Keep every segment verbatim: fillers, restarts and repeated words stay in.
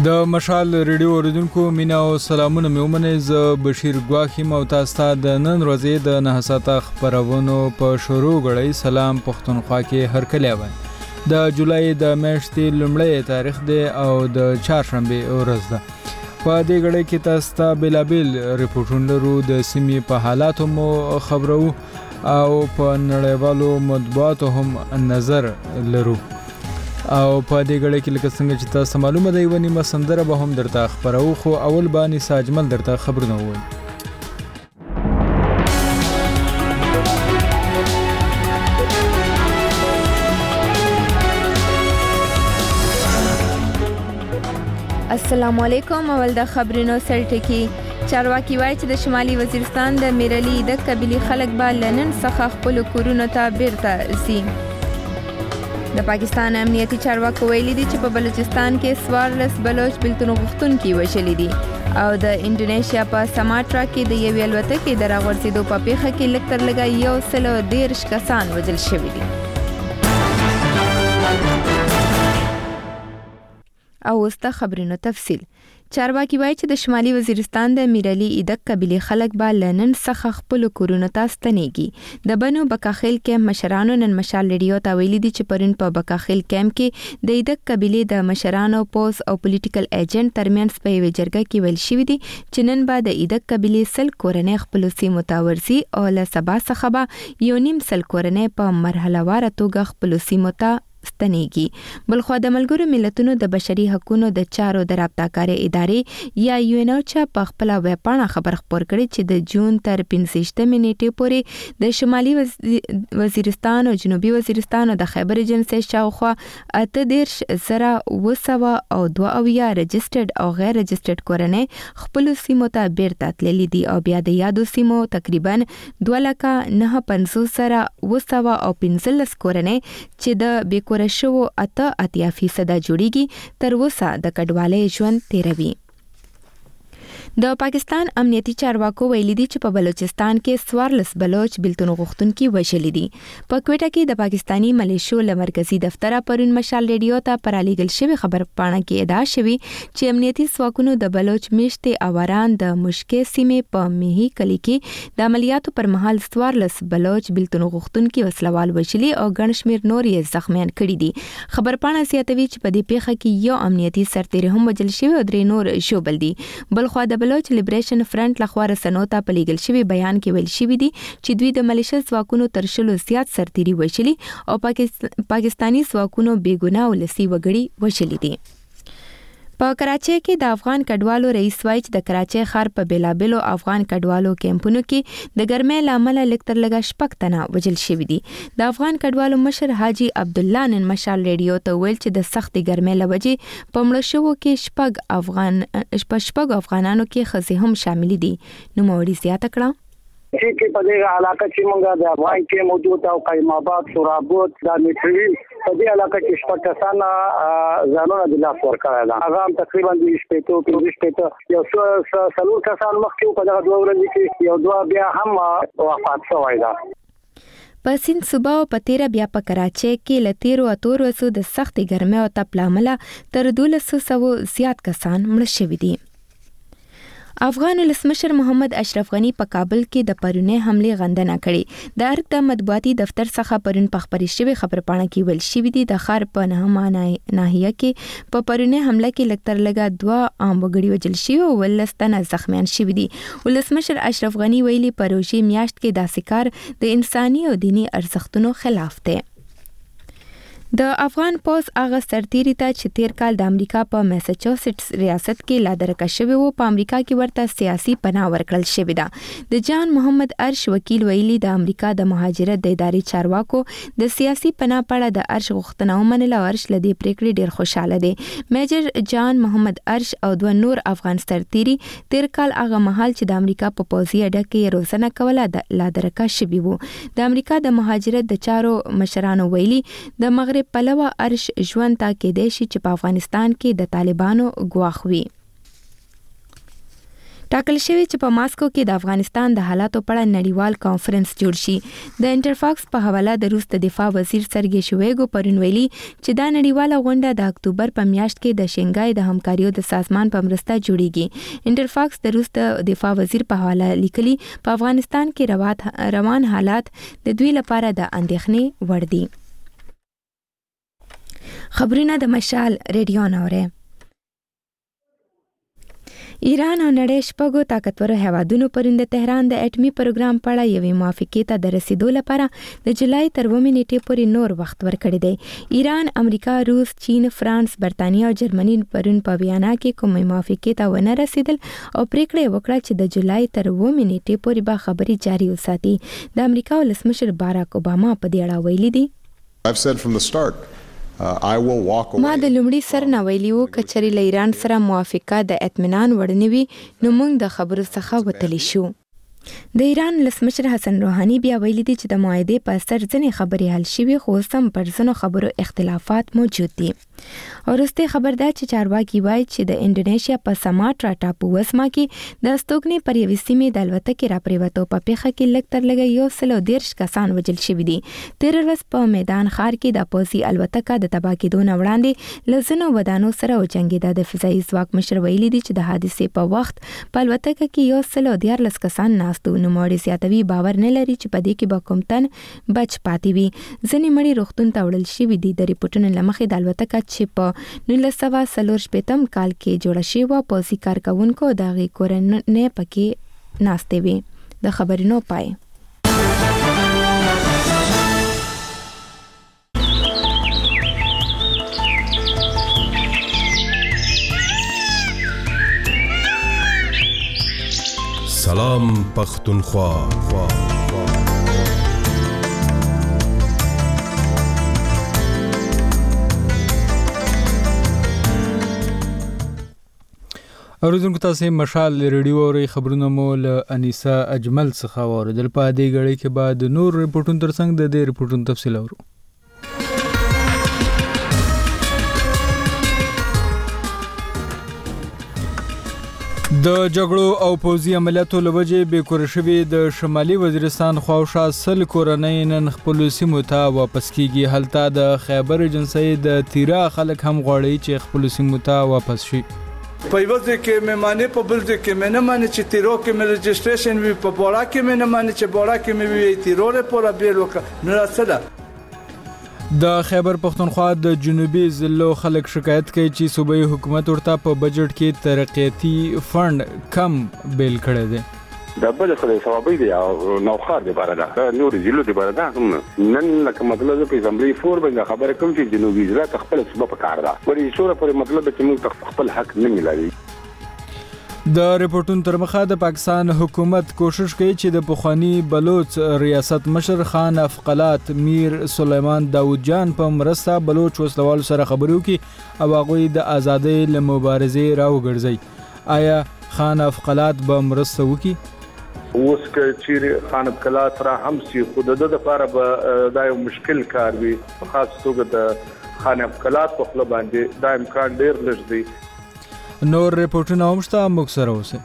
د مشال ریډیو اوریدونکو مینا او سلامونه مې ومنئ. زه بشیر ګواخ یم او تاسو ته د نن ورځې د نهه ساعته خپرونو په شروع غړی سلام پښتونخوا کې هرکلی وای. د جولای د میاشتې لومړی تاریخ دی او د چهارشنبه ورځ ده. په دې غړی کې تاسو ته بېلابېل ریپورټونه لرو. د سیمې په حالاتو مو خبرو او په نړیوالو مطبوعاتو هم نظر لرو. او په دې غړي کې لکه څنګه چې تاسو معلومه دی ونی مسندره به هم درته خبرو، خو اول باندې ساجمل درته خبرونه وای. السلام علیکم. اول د خبرونو سرټکی. چارواکي وایي چې د شمالي وزیرستان د میرلی د قبيلي خلک به لنن څخه خپل کورونو ته بیرته ځي. د پاکستان امنیتي چارواکو ویلي دي چې په بلوچستان کې څوارلس بلوچ بېلتون غوښتونکي وژلي دي او د انډونیشیا په سماټرا کې د یوې الوتکې د راغورځېدو په پیښه کې لږ تر لږه یو سل او دېرش کسان وژل شوي دي. او اوس د خبرونو تفصیل. چارواکي وایي چې د شمالي وزیرستان د میرلی ایدک قبيلي خلک به لنن څخه خپل کورونو ته ستنېږي. د بنو بکاخیل کیمپ مشرانو نن مشال ریډیو ته ویلي دي چې پرون په بکاخیل کیمپ کې د ایدک قبيلي د مشرانو پوز او پولیټیکل ایجنټ ترمنځ په یوه جرګه کې ویل شوی دي چې نن به د ایدک قبيلي سل کورنۍ خپل سیمو ته ورځي او له سبا څخه به یو نیم سل کورنۍ په مرحله واره توګه خپل سیمو ته ستنېږي. بلخوا د ملګرو ملتونو د بشري حقوقو د چارو د رابطه‌کارۍ ادارې یا یو ان اوچا په خپل ویب پاڼه خبر خپور کړی چې د جون تر پنځه نیټې پورې د شمالي وزیرستان او جنوبي وزیرستان او د خیبر ایجنسي شاوخوا اته دېرش زره اوه سوه او دوه اویا رجسټرډ او غیر رجسټرډ کورنۍ خپل سیمو ته بیرته تللي دي او بیا د یادو سیمو تقریبا دوه لکه نهه پنځوس زره اوه سوه او پنځلس کورنۍ چې د کور شو اته اتیا فیصده جوړیږي تر اوسه د کډوالۍ ژوند تیروي. د پاکستان امنیتي چارواکو ویلي دي چې په بلوچستان کې څوارلس بلوچ بېلتون غوښتونکي وژلي دي. په کوټه کې د پاکستاني ملیشو له مرکزي دفتره پرون مشال ریډیو ته پرالیږل شوی خبر پاڼه کې ادعا شوی چې امنیتي ځواکونو د بلوچ میشتې اواران د مشکې سیمې په میهي کلي کې د عملیاتو پر مهال څوارلس بلوچ بېلتون غوښتونکي وسلوال وژلي او ګڼ شمېر نور یې زخمیان کړي دي. خبر پاڼه زیاتوي چې په دې پیښه کې یو امنیتي سرتیری هم وژل شوی او درې نور ژوبل دي. بلخوا د بلوچ لیبریشن فرنٹ لخوا رسنو ته په لیږل شوي بیان کې ویل شوي دي چې دوی د ملیشه ځواکونو تر شلو زیات سرتیري وژلي او پاکستاني ځواکونو بې ګناه ولسي وګړي وژلي دي. په کراچۍ کې د افغان کډوالو رئیس وایي چې د کراچۍ ښار په بیلابیلو افغان کډوالو کیمپونو کې د ګرمۍ له امله لږ تر لږه شپږ تنه وژل شوي دي. د افغان کډوالو مشر حاجي عبدالله نن مشال ریډیو ته ویل چې د سختې ګرمۍ له وجې په مړه شوو کې شپږ افغان په شپږو افغانانو کې ښځې هم شاملې دي. نوموړي زیاته کړه چې په دې علاقه کې موږ د افغان کې موجود او قیم آباد سورابوت د میټریل په دې علاقه کې شپږ کسان ځانونه د لاس ورکړل. هغه هم تقریبا د شپېتو پنځه شپېته یو څو څلور کسان مخکې په دغه دوه ورځې کې یو دوه بیا هم وفات شوی ده. په سیند صوبه او په تیره بیا په کراچۍ کې له تیرو اتو ورځو د سختې ګرمۍ او تپ له امله تر دولس سوه زیات کسان مړه شوي دي. افغان ولسمشر محمد اشرف غنی په کابل کې د پرونی حمله غندنه کړې. د ارګ د مطبوعاتي دفتر څخه پرون په خبري شوی خبرپاڼه کې ویل شوی دی د ښار په نهمه ناحیه کې په پرونی حمله کې لږ تر لږه دوه عام وګړي وژل شوي او ولس تنه زخمیان شوي دي. ولسمشر اشرف غنی ویلي په روژې میاشت کې داسې کار د انساني او دینی ارزښتونو خلاف دی. د افغان پوز هغه سرتیری ته چې تیر کال د امریکا په میساچوسټس ریاست کې لادرکه شوی و په امریکا کې ورته سیاسي پناه ورکړل شوې ده. د جان محمد ارش وکیل ویلي د امریکا د مهاجرت د ادارې چارواکو د سیاسي پناه په اړه د ارش غوښتنه ومنله او ارش له دې پریکړې ډیر خوشاله دی. میجر جان محمد ارش او دوه نور افغان سرتیری تیر کال هغه مهال چې د امریکا په پوځي اډه کې روزنه کوله د لادرکه شوي وو. د امریکا د مهاجرت د چارو مشرانو ویلي د مغرب پلوه ارش ژوند ته کېدای شي چې په افغانستان کې د طالبانو ګواښ وي. ټاکل شوی چې په ماسکو کې د افغانستان د حالاتو په اړه نړیوال کانفرنس جوړ شي. د انټرفاکس په حواله د روس د دفاع وزیر سرګي شویګو پرون ویلي چې دا نړیواله غونډه د اکتوبر په میاشت کې د شنګای د همکاریو د سازمان په مرسته جوړیږي. انټرفاکس د روس د دفاع وزیر په حواله لیکلي په افغانستان کې روان حالات د دوی لپاره د اندېښنې وړ دي. خبرونه د مشال ریډیو نوره. ایران او نړۍ شپږو طاقتورو هیوادونو پرون د تهران د اټومي پروګرام په اړه یوې موافقې ته د رسیدو لپاره د جولای تر اوومې نیټې پورې نور وخت ورکړی دی. ایران، امریکا، روس، چین، فرانس، برتانیا او جرمني پرون په ویانا کې کومې موافقې ته ونه رسیدل او پریکړه وکړه چې د جولای تر اوومې نیټې پورې به خبرې جاري وساتي. د امریکا ولسمشر باراک اوباما په دې اړه ویلي دي. I've said from the start ما د لومړي سر نه ویلي وو که چېرې له ایران سره موافقه د اطمینان وړ نه وي نو موږ د خبرو څخه وتلی شو. د ایران ولسمشر حسن روحاني بیا ویلي دي چې د معاهدې په اثر ځینې خبرې حل شوي خو اوس هم پر ځینو خبرو اختلافات موجود دي. وروستۍ خبر ده چې چارواکي وایي چې د انډونیشیا په سماټرا ټاپو وسمه کې د استوګنې پر یوې سیمې د الوتکې راپرېوتو په پیښه کې لږ تر لږه یو سل او دېرش کسان وژل شوي دي. تېره ورځ په میدان ښار کې د پوځي الوتکه د تباه کېدو نه وړاندې له ځینو ودانو سره وجنګېده. د فضایي ځواک مشر ویلي دي چې د حادثې په وخت په الوتکه کې یو سل او دیارلس کسان ناست وو. نوموړي زیاتوي باور نه لري چې په دې کې به کوم تن بچ پاتې وي. ځینې مړي روغتون ته وړل شوي دي. د ریپورټونو له مخې د الوتکه چې په نولس سوه څلور شپېتم کال کې جوړه شوې وه پوځي کارکوونکو د هغې کورنۍ پکې ناستې وې. د خبرونو پای. سلام پختونخوا. اوریدونکو تاسو مشال ریډیو اوري. خبرونه مو له انیسا اجمل څخه اوریدل. په دې غړي کې بعد نور ریپورتونو ترڅنګ د دې ریپورتونو تفصیل اورو. د جګړو او پوځي عملیاتو له وجې بې کوره شوي د شمالي وزیرستان خواوشا سل کورنۍ نن خپلو سیمو ته واپس کیږي. هلته د خیبر ایجنسۍ د تیرا خلک هم غواړي چې خپلو سیمو ته واپس شي. په یو ځای کې مې معنی په بل ځای کې مې نه معنی چې تیرو کې مې رجسټریشن وي په بوړا کې مې نه معنی چې بوړا کې مې وي تیرو لپاره بیل وکړه نه راځله. د خیبر پختونخوا د جنوبي ضلعو خلک شکایت کوي چې صوبایي حکومت ورته په بجټ کې ترقیاتي فند کم بیل کړی دی. دا بل څه دی ثوابي دی او نوخار دی بار ده نور ضلعو دی بار ده نن لکه مطلب په اسمبلی فور باندې خبره کوم چې جنوبي ضلع خپل صوبه په کار ده ورې شوره پر مطلب چې موږ خپل حق نه ملایي. د ریپورتونو تر مخه د پاکستان حکومت کوشش کوي چې د پخوانی بلوچ ریاست مشر خان افقلات میر سلیمان داود جان په مرسته بلوچ وسلوالو سره خبرو کوي او هغه د ازادۍ له مبارزې راوګرځي. آیا خان افقلات به مرسته وکړي؟ اوس که چیرې خان افقلات را هم سي خو د ده لپاره به دا یو مشکل کار وي په خاص توګه د خان افقلات په خپل باندې دا امکان ډیر لږ دی. نور ریپورټونه هم شته، موږ سره اوسئ.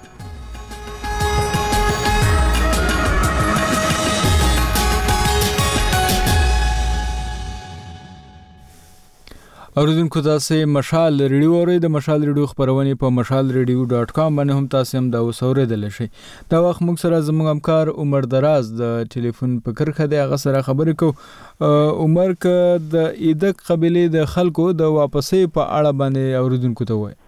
اوریدونکو تاسو مشال ریډیو اورئ. د مشال ریډیو خبرونه په مشال ریډیو ډاٹ کام باندې هم تاسو هم دا اوسوریدل شئ. دا وخت موږ سره زموږ همکار عمر دراز د ټلیفون په کرخه دی، هغه سره خبرې کوو. عمر که د ایدک قبیلې د خلکو د واپسې په اړه باندې اوریدونکو ته وایي.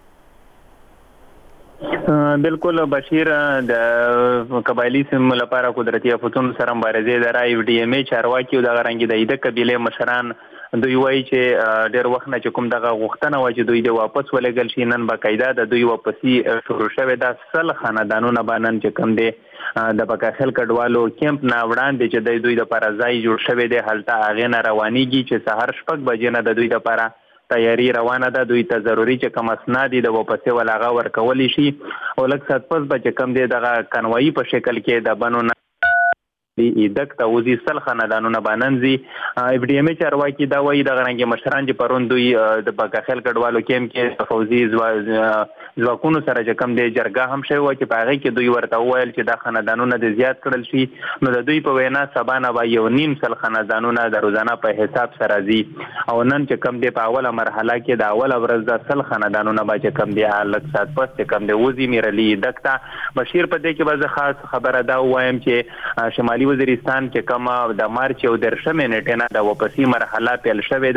بالکل بشیر، د قبایلی سیمو لپاره قدرتي آفتونو سره مبارزې د رای ډي ام ای چارواکي او د غرنګي د ایدک قبیلې مشران دوی وایي چې ډېر وخت نه چې کوم دغه غوښتنه وه چې دوی د واپس ولېږل شي، نن باقاعده د دوی واپسي شروع شوې ده. سل خاندانونه به نن چې کوم دی د بکاخیل کډوالو کیمپ نه وړاندې چې د دوی دپاره ځای جوړ شوی دی، هلته هغې نه روانېږي چې سهار شپږ بجې نه د دوی دپاره تیاری روانه ده. دوی ته ضروري چې کوم اسناد دي د واپسې ول هغه ورکولی شي او لږ ساعت پس به چې کوم دی دغه کنوایي په شکل کې د بنو ایدک ته وزي سل خاندانونه باننځي اف ډي ام چارواکي دا وایي د غرنګ مشران چې پرون دوی د بکاخیل کډوالو کېم کې فوزي ځواکونو سره چې کم دی جرګه هم شوی و چې په هغه کې دوی ورته وویل چې دا خاندانونه د زیات کړل شي نو د دوی په وینا سبا نه به یو نیم سل خاندانونه د روزانه په حساب سره ځي او نن چې کم دی په اوله مرحله کې د اوله ورځ د سل خاندانونه به چې کم دی لږ ساعت پس چې کم دی وزي میرلی ایدک ته بشیر په دې کې به زه خاص خبره دا وایم چې شمالي وزیرستان کې کومه د مارچ او درشمې نیټه نه د واپسی مرحله پیل شوې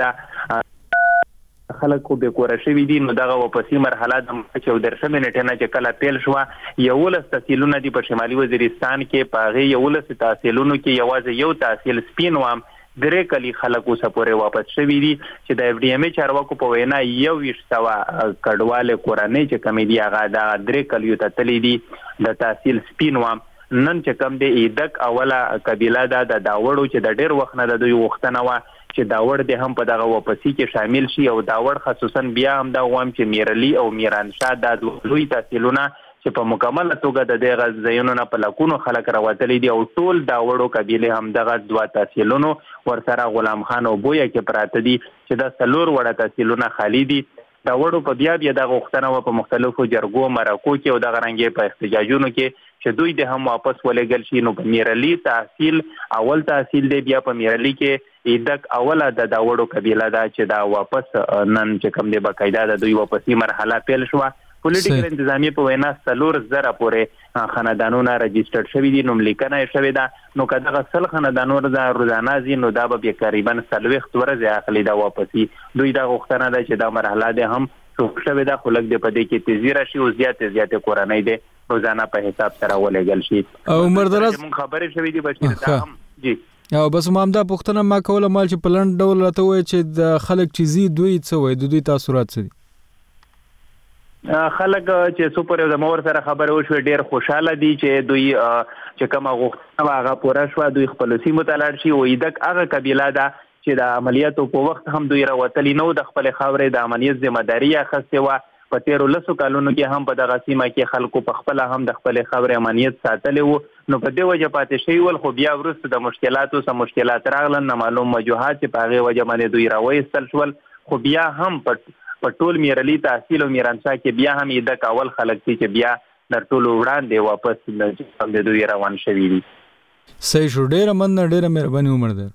ده خلکو به کور شوی دي نو دغه واپسی مرحله د مارچ او درشمې نیټه نه چې کله پیل شو یو لس تحصیلونه دي په شمالي وزیرستان کې په هغه یو لس تحصیلونو کې یوازې یو تحصیل سپین وام درې کلی خلکو سپورې واپس شوی دي چې د اف ډي ام چارواکو په وینا یو ویشت سوه کډوال کورنۍ چې کمی دي هغه د درې کلیو ته تللی دي د تحصیل سپین وام نن چې کم دی ایدک اوله قبیله ده د داوړو چې د ډېر وخت نه د دوی غوښتنه وه چې داوړ دې هم په دغه واپسي کې شامل شي او داوړ خصوصا بیا هم دا وایم چې میرلی او میرانشاه دا لوی تحصیلونه چې په مکمله توګه د دغه ځایونو نه په لکونو خلک راوتلي دي او ټول داوړو قبیلې هم دغه دوه تحصیلونو ورسره غلام خان او بویه کې پراته دي چې دا څلور وړه تحصیلونه خالي دي دا وړو په بیا بیا د غوښتنه و په مختلفو جرګو مرکو کې او د غرنګې په احتجاجونو کې چې دوی د هم واپس ولېږل شي نو په میرلی تحصیل اول تحصیل دی بیا په میرلی کې ایدک اوله د داوړو قبیله ده چې دا واپس نن چې کوم دی باقاعده د دوی واپسی مرحله پیل شوه پولیټیکل انتظامیه په وینا څلور زره پورې خاندانونه رجسټرډ شوي دي نوم لیکنه یې شوې ده نو که دغه سل خاندانونه د روزانه ځي نو دا به بیا تقریبا څلوېښت ورځې اخلي دا واپسي دوی دا غوښتنه ده چې دا مرحله دی هم شروع شوې ده خو لږ دی په دې کې تیزي راشي او زیاتې زیاتې کورنۍ دی روزانه په حساب سره ولېږل شي او عمردراز مونږ خبرې شوې دي بشیر دا هم جی او بس ما هم دا پوښتنه ما کوله مال چې په لنډ ډول راته ووایي چې د خلک چې ځي دوی څه وایي د دوی تاثرات څه دي خلک چې څو پورې د مور سره خبرې وشوې ډېر خوشحاله دي چې دوی چې کومه غوښتنه وه هغه پوره شوه دوی خپلو سیمو ته لاړ شي او ایدک هغه قبیله ده چې د عملیاتو په وخت هم دوی راوتلي نه و د خپلې خاورې د امنیت ذمهداري یې اخیستې وه په تیرو لسو کالونو کې هم په دغه سیمه کې خلکو په خپله هم د خپلې خاورې امنیت ساتلی و نو په دې وجه پاتې شوي ول خو بیا وروسته د مشکلاتو څه مشکلات راغلل نامعلوم وجوهات چې په هغې وجه باندې دوی راوایستل شول خو بیا هم په په ټول میرلی تحصیل او میرانشاه کې بیا هم ایدک اول خلک دي چې بیا در ټولو وړاندې واپس د دوی روان شوي دي صحیح شو ډېره مننه ډېره مهرباني عمر در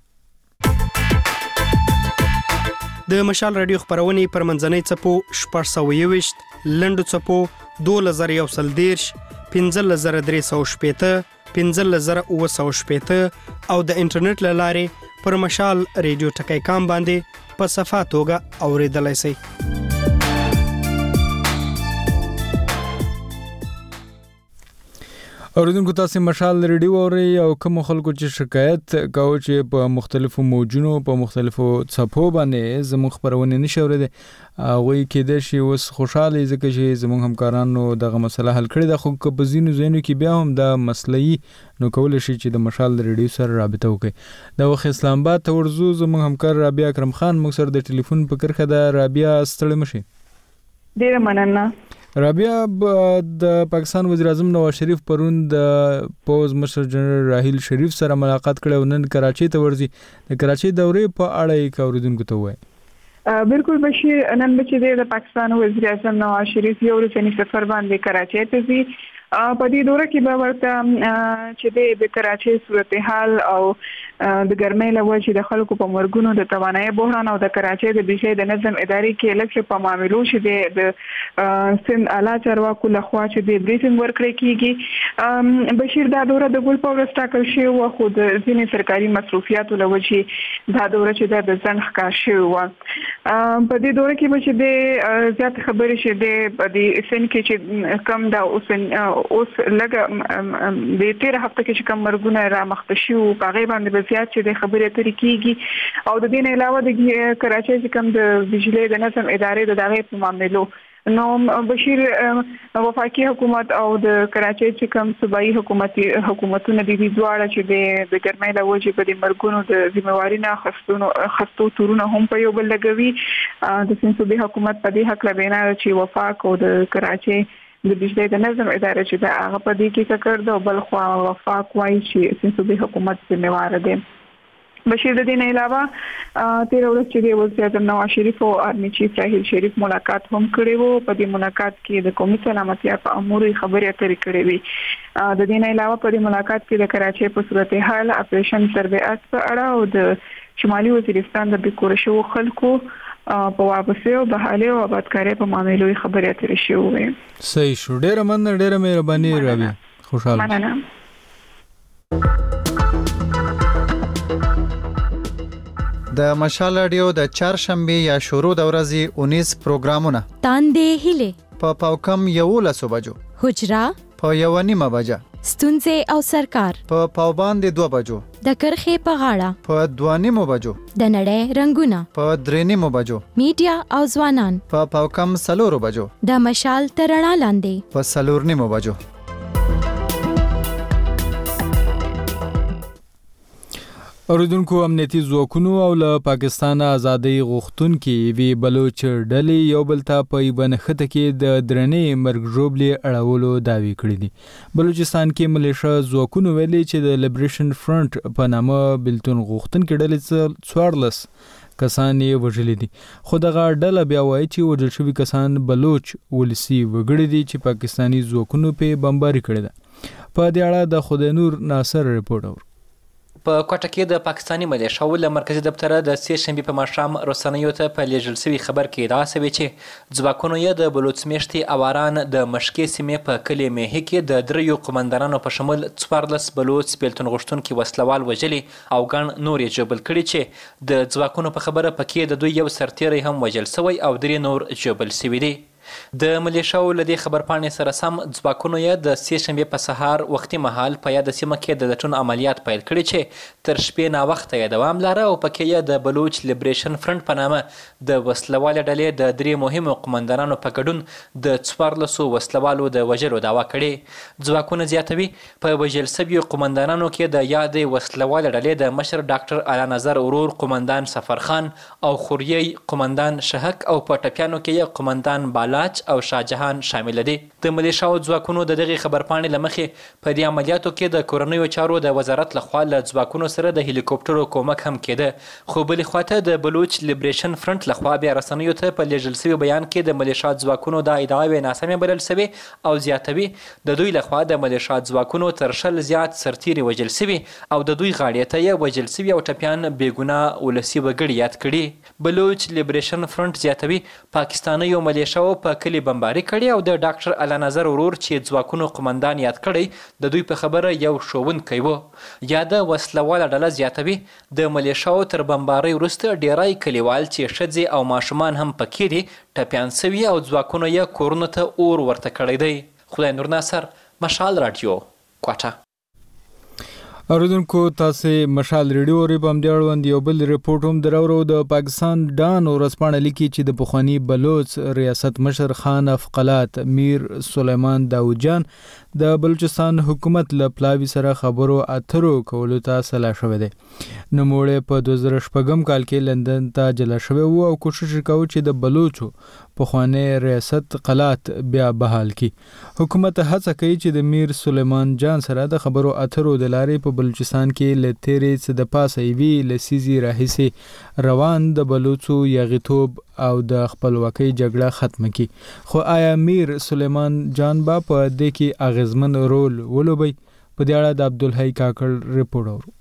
د مشال رادیو خبرونې پر منځنۍ څپو شپږ سوه یوویشت لنډو څپو دولس زره یو سل دېرش پنځلس زره درې سوه شپېته پنځلس زره اووه سوه شپېته او د انټرنیټ له لارې پر مشال رادیو ټکی کام باندې په صفا توګه اورېدلی شئ اوریدونکو تاسو مشال ریډیو اورئ او کوم خلکو چې شکایت کوي چې په مختلفو موجونو په مختلفو څپو باندې زموږ خبرونه نشي اوریدي هغوی کېدای شي اوس خوشحاله ځکه چې زموږ همکارانو دغه مسله حل کړې ده خو که په ځینو ځایونو کې بیا هم دا مسله نو کولی شي چې د مشال ریډیو سره رابطه وکړي د وخت اسلام آباد ته ورځو زموږ همکار رابعه اکرم خان موږ سره د ټلیفون په کرښه ده رابعه ستړې مه شئ ډېره مننه رابعه د پاکستان وزیر اعظم نواز شریف پرون د پوز مشر جنرال راحیل شریف سره ملاقات کړی او نن کراچۍ ته ورځي د کراچۍ دورې په اړه یې که اوریدونکو ته ووایي بالکل بشیر نن به چې د پاکستان وزیر اعظم نواز شریف یو ورځنی سفر باندې کراچۍ ته ځي په دې دوره کې به ورته چې د کراچۍ صورتحال او د ګرمۍ له وجې د خلکو په مرګونو د توانایي بحران او د کراچۍ د بجلی د نظم ادارې کې لږ په معاملو چې د سند اعلی چارواکو لخوا چې د بریفینګ ورکړی کیږي بشیر دا دوره د ګل په ورځ ټاکل شوې وه خو د ځینې سرکاري مصروفیاتو له وجې دا دوره چې ده د ځنډ ښکار شوې وه په دې دوره کې به چې د زیات خبرې چې د په دې سند کې چې کم دا اوس لږه د تېره هفته کې چې کوم مرګونه رامخته شوي په هغې باندې به زیات چې د خبرې اترې کېږي او د دې نه علاوه د کراچۍ چې کوم د بجلۍ د نظم ادارې د هغې په معاملو نو بشیر وفاقي حکومت او د کراچۍ چې کوم صوبایي حکومتي حکومتونه دي دواړه چې د ګرمۍ له وجې په دې مرګونو د ذمهواري نه اخیستونو اخیستو تورونه هم په یو بل لګوي د سند صوبې حکومت په دې هکله وینا چې وفاق او د کراچۍ د بجلی د نظم اداره چې دا هغه په دې کې ککړ ده، بل خو وفاق وایي چې سیاسي صوبې حکومت ذمہوار دی. بشیر د دې نه علاوه تیر ورځ چې د وزیر اعظم نواز شریف او آرمي چیف راهیل شریف ملاقات هم کړی وو. په دې ملاقات کې د قومي سلامتیا په امور خبرې اترې کړې وي. د دې نه علاوه په دې ملاقات کې د کراچۍ په صورتحال، اپریشن سرویس په اړه او د شمالي وزیرستان د بیکور شو خلکو په واپسې او بحالي او آبادکارۍ په معاملو خبرې اترې شوې. صحیح شو. ډېره مننه، ډېره مهرباني راوي. خوشاله. مننه. د مشال رادیو د چهارشنبه یا شروع د ورځې اونیس پروګرامونه تاندې هله په پاوکم یولس بجو، حجرا په یو نیمه بجه، ستونزې او سرکار په پاوباند دوه بجو، د کرخې په غاړه په دوه نیمه بجو، د نړۍ رنگونه په درې نیمه بجو، میډیا او ځوانان په پاوکم سلور بجو، د مشال ترڼا لاندې په سلور نیمه بجو. اوریدونکو، امنیتي ځواکونو او له پاکستان آزادۍ غوښتونکي وی بلوچ ډلې یو بل ته په یوه نښته کې د درنې مرګ ژوبلې اړولو دعوې کړې دي. بلوچستان کې ملیشه ځواکونو ویلي چې د لیبریشن فرنٹ په نامه بلتون غوښتونکي ډلې څوارلس کسان یې وژلي دي، خو دغه ډله بیا وایي چې وژل شوي کسان بلوچ ولسي وګړي دي چې پاکستاني ځواکونو پې بمباري کړې ده. په دې اړه د خدای نور ناصر رپورټ اورو. په کوټه کې د پاکستاني ملیشو له مرکزي دفتره د سې شنبې په ماښام رسنیو ته په لیږل شوي خبر کې ادعا شوې چې ځواکونو یې د بلوچ میشتې اواران د مشکې سیمې په کلي میهي کې د دریو قمندانانو په شمول څوارلس بلوچ بیلتون غوښتونکي وسلوال وژلي او ګڼ نور یې ژوبل کړي چې د ځواکونو په خبره پکې د دوی یو سرتیری هم وژل شوی او درې نور ژوبل شوي دي. د ملیشو له دې خبرپاڼې سره سم ځواکونو یې د سې شنبې په سهار وختي مهال په یاده سیمه کې د لټون عملیات پیل کړي چې تر شپې ناوخته یې دوام لاره او پکې یې د بلوچ لیبریشن فرنٹ په نامه د وسلوالې ډلې د درې مهمو قمندانانو په ګډون د څوارلسو وسلوالو د وژلو دعوا کړې. ځواکونه زیاتوي په وژل شویو قمندانانو کې د یادې وسلوالې ډلې د مشر ډاکټر اعلی نظر ورور قمندان سفرخان او خوریی قمندان شهک او په ټپیانو کې یې قمندان بالا او شاهجهان شامل دي. د ملیشاو ځواکونو د دغه خبرپاڼې لمخې په دې عملیاتو کې د کورنیو چارو د وزارت لخوا له ځواکونو سره د هلیکوپټرو کومک هم کېده، خو بلې خواته د بلوچ لیبریشن فرنٹ لخوا بیا رسنیو ته په لیږل شوي بیان کې د ملیشا ځواکونو دا ادعاوې ناسمې بلل شوې او زیاتوي د دوی لخوا د ملیشا ځواکونو تر شل زیات سرتیري وژل شوي او د دوی غاړې ته یې وژل شوي او ټپیان بېګناه ولسي وګړي یاد کړي. بلوچ لیبریشن فرنٹ زیاتوي پاکستانیو ملیشاو په کلی بمباري کړي او د ډاکټر اعلی نظر ورور چې ځواکونو قمندان یاد کړی د دوی په خبره یو ښوونکی و. یا د وسلواله ډله زیاتوي د ملیشاو تر بمبارۍ وروسته ډیری کلیوال چې ښځې او ماشومان هم پکې دي ټپیان شوي او ځواکونو یې کورونو ته اور ورته کړی دی. خدای نور ناصر، مشال راډیو، کوټه. اوریدونکو، تاسو مشال ریډیو ری په همدې اړوند یو بل ریپورټ هم دراوړو. د پاکستان ډان ورځپاڼه لیکي چې د پخوانی بلوچ ریاست مشر خان افقلات میر سلیمان داود جان د بلوچستان حکومت له پلاوي سره خبرو اترو کولو ته سلا شوی دی. نوموړی په دوه زره شپږم کال کې لندن ته جلا شوی و او کوشش وکاو چې د بلوچو پخوانی ریاست قلات بیا بحال کی. حکومت هڅه کوي چې د میر سلیمان جان سره د خبرو اترو د لارې په بلوچستان کې له تیرې څه د پاسه یوي لسیزي راهیسې روان د بلوچو یاغیتوب او د خپلواکۍ جګړه ختم کی. خو آیا میر سلیمان جان با په دې کې اغیزمن رول ولوبي؟ په دې اړه د عبدالحی کاکړ رپورټ اورو.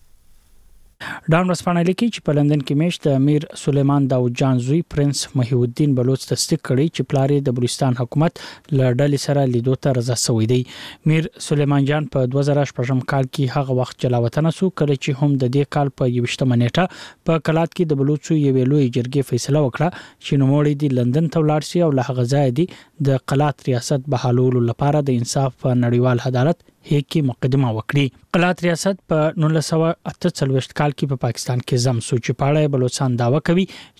ډان ورځپاڼه لیکي چې په لندن کې میشت د امیر سلیمان داود جان زوی پرنس محی الدین بلوچ تصدیق کړی چې پلار یې د بلوچستان حکومت له ډلې سره لیدو ته رضا شوی دی. میر سلیمان جان په دوه زره شپږم کال کې هغه وخت جلا وطن شو کله چې هم د دې کال په یوویشتمه نیټه په کلات کې د بلوچو یوې لوی جرګې فیصله وکړه چې نوموړی دی لندن ته ولاړ شي او له هغه ځای دی د قلات ریاست بحالولو لپاره د انصاف په نړیوال عدالت هیګ کې مقدمه وکړي. قلات ریاست په نولس سوه اته څلوېښت کال کې په پاکستان کې زم سو چې پاړه بلوچستان داوا کوي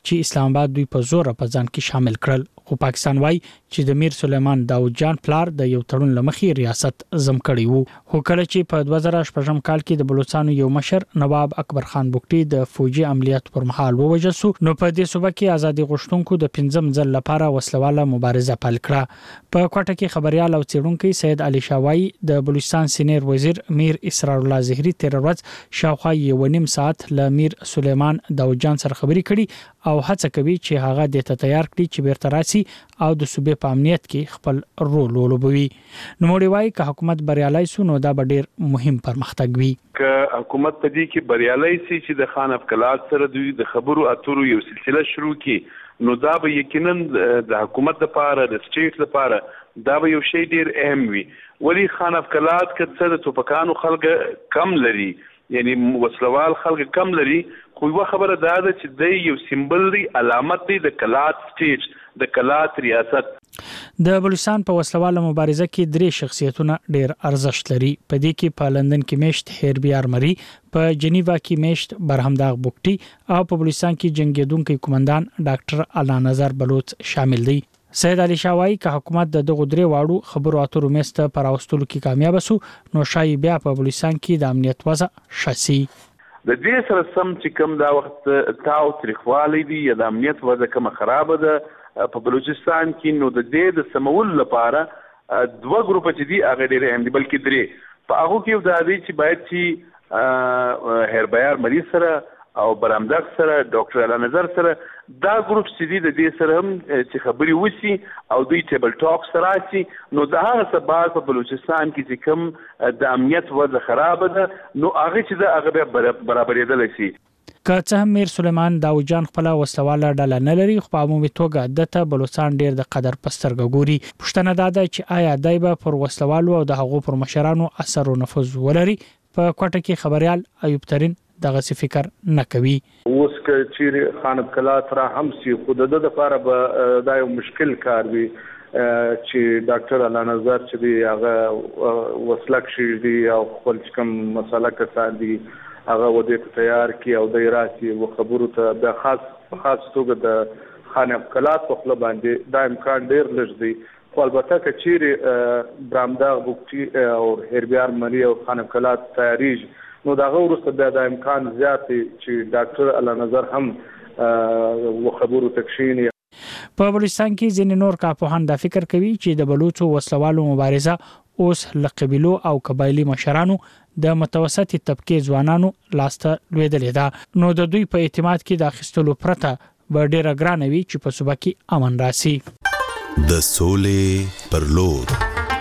چې اسلام آباد دوی په زور په ځان کې شامل کړل. خو پاکستان وایي چې د میر سلیمان داود جان پلار د یو تړون لمخې ریاست زم کړی وو. خو کله چې په دوه زره شپږم کال کې د بلوچستان یو مشر نواب اکبر خان بوکټي د فوجي عملیات پر مهال ووژل شو، نو په دې صوبه کې ازادي غوښتونکو د پنځم ځل لپاره وسلواله مبارزه پیل کړه. په کوټه کې خبريال او څېړونکي سید علي شاوای د بلوچستان سینیر وزیر میر اسرار الله زهري تیر ورځ شاوخوا یو نیم ساعت ل میر سلیمان داود جان سره خبري کړي او هڅه کوي چې هغه د ته تیار کړي چې بیرته راسي او د صوبې په امنیت کې خپل رول ولوبوي. نو موږ وایي چې حکومت بریالي سو نو دا به ډیر مهم پرمختګ وي. که حکومت په دې کې بریالي سي چې د خان افکلات سره دوی د خبرو اترو یو سلسله شروع کړي نو دا به یقینا د حکومت لپاره د سټیټ لپاره دا به یو شی ډیر اهم وي. ولی خان افکلات کڅه د توپکانو خلک کم لري، یعنی وسلوال خلک کم لري، خو یو خبره دا ده چې د یو سیمبل دی، علامت دی د کلات سټیټ، د کلات ریاست. د بلوچستان په وسلواله مبارزه کې درې شخصیتونه ډېر ارزښت لري. په دې کې په لندن کې میشت هیربي ارمري، په جنیوا کې میشت برهمداغ بوکټي او په بلوچستان کې جنگیدونکو کمانډان ډاکټر الله نظر بلوچ شامل دي. سید علي شاوای که حکومت د دغه درې واړو خبرو اترو میسته پر اوستلو کې کامیاب شو نو شای بیا په بلوچستان کې د امنیت وضع شاسي. د دې سره سم چې کوم دا وخت تاو تاریخوالي دي یا د امنیت وضع کوم خراب ده په بلوچستان کې، نو د دې د سمول لپاره دوه ګروپ چې دي هغه ډېر اهم دي، بلکې درې. په هغه کې دا دي چې باید چې هربیار مریض سره او برامداغ سره ډاکټر الله نظر سره دا ګروپ چې دي د دې سره هم چې خبري وسی او دوی ټیبل ټاک سره راشي، نو د هغه سبب په بلوچستان کې چې کوم د امنیت وضع خراب ده نو هغه چې د هغه برابرېدل شي. که څه هم میر سلیمان داود جان خپل وسلواله ډله نه لري، خو په عمومي توګه دته بلوچستان ډیر د قدر پسترګ ګوري. پښتنه دا ده چې آیا دای به پر وسلوالو او د هغو پر مشرانو اثر او نفوذ ولري. په کوټه کې خبريال ایوب ترين دغه څه فکر نه کوي. اوس که چیرې خان افکلات را هم سي خو د د لپاره به دا یو مشکل کار وي چې ډاکټر الله نظر چې دی هغه وسلک شي دی او خپل کوم مسله کسان دي هغه ودې تیار کی او د راسي او خبرو ته د خاص خاص توګه د خان افکلات په خپل باندې دا امکان ډیر لږ دی. خو البته که چیرې برامداغ بوکټي او هربیار مری او خان افکلات تیاریږي نو دا غوړسته بیا د امکان زیات چې ډاکټر الله نظر هم و خبرو تکشینی. په بلوچستان کې ځینې نور کارپوهان دا فکر کوي چې د بلوچو وسلوالو مبارزه اوس له قبیلو او قبایلی مشرانو د متوسطي طبقه ځوانانو لاسته لویدلې ده، نو د دوی په اعتماد کې د اخیستلو پرته به ډیره ګرانه وي چې په صوبه کې امن راسي. د سولې پر لور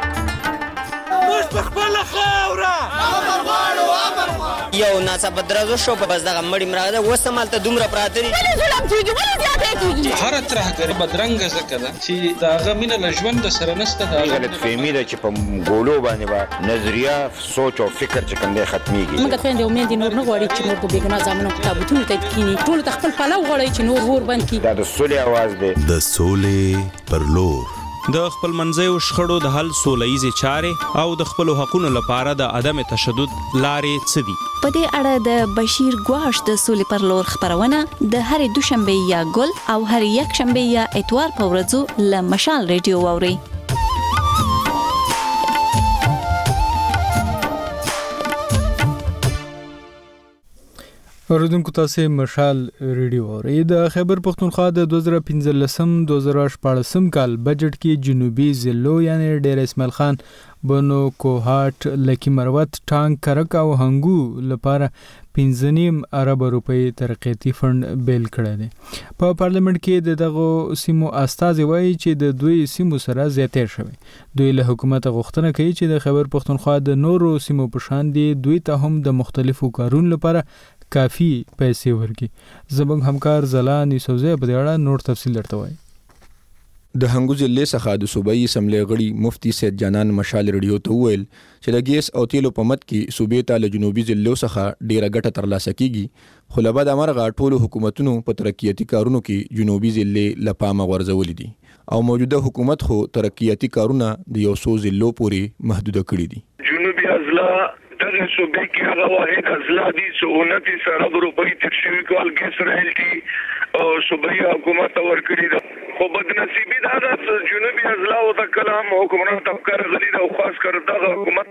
یو ناڅاپه درزو شو په بس دغه مړی مراده وسمالته دومره پراته دي ظلم کیږي ولې زیاته کیږي هر طرح غریب بدرنګ زکه ده چې داغه مینه له ژوند سره نشته. دا غلط فهمي ده چې په ګولو باندې با نظریه سوچ او فکر چې کوم دی ختميږي. موږ خويندې امید نور نه غواړي چې نور په بیګنا ځامنو تابوتونه ته کینی ټول تخپل پلو غواړي چې نور ور بند کی. دا د سولې आवाज دی. د سولې پر لور د خپل منځیو شخړو د حل سولهیزې چارې او د خپل حقوقو لپاره د عدم تشدد لارې څه دي. په دې اړه د بشیر ګواش د سولې پر لور خبرونه د هرې دوشنبه یا ګل او هر یک شنبه یا اتوار په ورځو له مشال ریډیو واوري. اوریدونکو تاسو مشال ریډیو اورئ. د خیبر پختونخوا د دوه زره پنځلسم دوه زره شپاړسم کال بجټ کې جنوبي ضلعو یعنی ډیر اسماعیل خان، بنو، کوهاټ، لکی مروت، ټانک، کرک او هنګو لپاره پنځه نیم ارب روپۍ ترقیاتي فند بیل کړی دی. په پارلیمنت کې د دغه سیمو استازي وایي چې د دوی سیمو سره زیاتې شوی. دوی له حکومت غوښتنه کوي چې د خیبر پختونخوا د نورو سیمو په شان دي دوی ته هم د مختلفو کارونو لپاره کافی پیسې ورکړي. زموږ همکار زلان یوسفزی په دې اړه نور تفصیل درته وایي. د هنګو ضلع څخه د صوبایي اسمبلی غړي مفتي سید جانان مشال ریډیو ته وویل چې د ګیس او تیلو په مت کې صوبې ته له جنوبي ضلعو څخه ډیره ګټه ترلاسه کیږي، خو له بده مرغه ټولو حکومتونو په ترقیاتي کارونو کې جنوبي ضلع له پامه غورځولي دي او موجوده حکومت خو ترقیاتي کارونه د یو څو ضلعو پورې محدوده کړي دي. جنوبي اضلاع دغه صوبې کې هغه واحد اضلاع دي چې انتیس ارب روپۍ تشویق کال ګیس رایلټي او صوبایي حکومت ورکړي ده. خو بدنصیبي دا ده چې جنوبي اضلاع او د کلام حکمران طبقه غلي ده او خاص کر دغه حکومت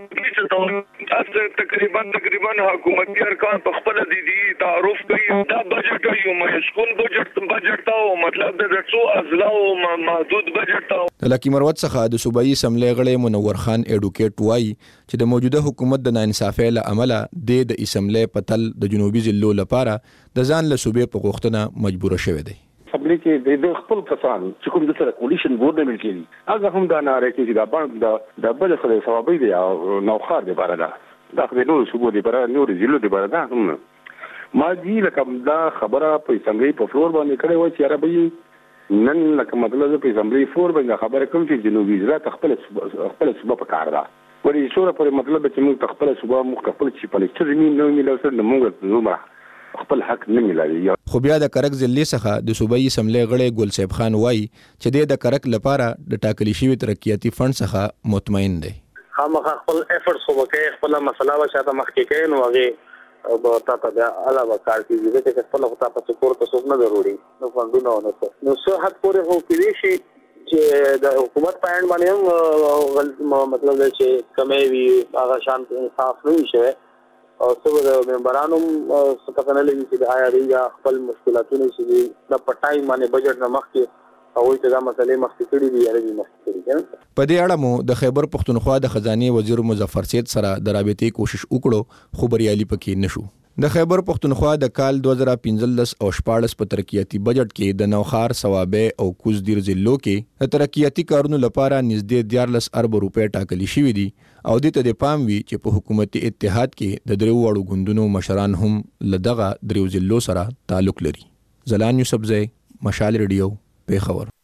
چې تقریبا تقریبا حکومتي ارکان په خپل دي دي تعارف کوي دا بجټ یو مشکون بجټ بجټ او مطلب د څو اضلاع او محدود بجټ او د لکی مروت څخه د صوبایي اسمبلی غړی منور خان ایډوکیټ وایي چې د موجوده حکومت د ناانصافۍ له امله د اسمبلی پتل د جنوبي ضلعو لپاره د ځان له صوبې په غوښتنه مجبور شوی دی. اسمبلی کې د خپل کسان چې کوم د سره کولیشن بورډ نه ملکي هغه هم دا ناره کې دا باندې د بل سره ثوابي دی او نوخار دی بارا دا دا د نور صوبو دی بارا نور ضلعو دی بارا دا هم ما دي لکه دا خبره په اسمبلی په فلور باندې کړې و چې عربي نن لکه مطلب په اسمبلی فور باندې خبره کوم چې جنوبي ضلع خپل خپل صوبه په کار ده ورې شوره پر مطلب چې موږ خپل صوبه موږ خپل چې پالیسټر زمين نو ملو سره موږ نو خپل حق نه ملایي. خو بیا د کرک ضلع څخه د صوبایي اسمبلی غړی ګل صاحب خان وایي چې د کرک لپاره د ټاکلي شوی ترقیاتي فند څخه مطمئن دی. خامخا خپل افورټس وکړي خپل مسله وشاته مخکې کوي نو هغه او تاسو بیا علاوه کار کوي چې خپل خو تاسو سپورټ تاسو نه ضروري نو فندونه نو نو څه حد پورې هو کېږي شي چې د حکومت پاین باندې هم مطلب چې کمې وي هغه شان انصاف نه وي او څو د ممبرانو څخه نه لګي چې آیا ریګه خپل مشکلاتونه چې د پټای باندې بجټ نه مخکې او چې دا مسلې مخکې کړي دي یا مخکې کړي. په دې اړه مو د خیبر پښتونخوا د خزانه وزیر مظفر سید سره د رابطې کوشش وکړو خو بریالي پکې نشو. د خیبر پښتونخوا د کال دوه زره پنځلس او شپاړس په ترقیاتي بجټ کې د نوخار ثوابه او کوزدیر ضلعو کې د ترقیاتي کارونو لپاره نږدې دیارلس ارب روپۍ ټاکلي شوې دي او د ته د پام وی چې په حکومتي اتحاد کې د درو وړو ګوندونو مشران هم لدغه درو ضلعو سره تعلق لري. زلان یوسفزی مشال ریډیو پیښور.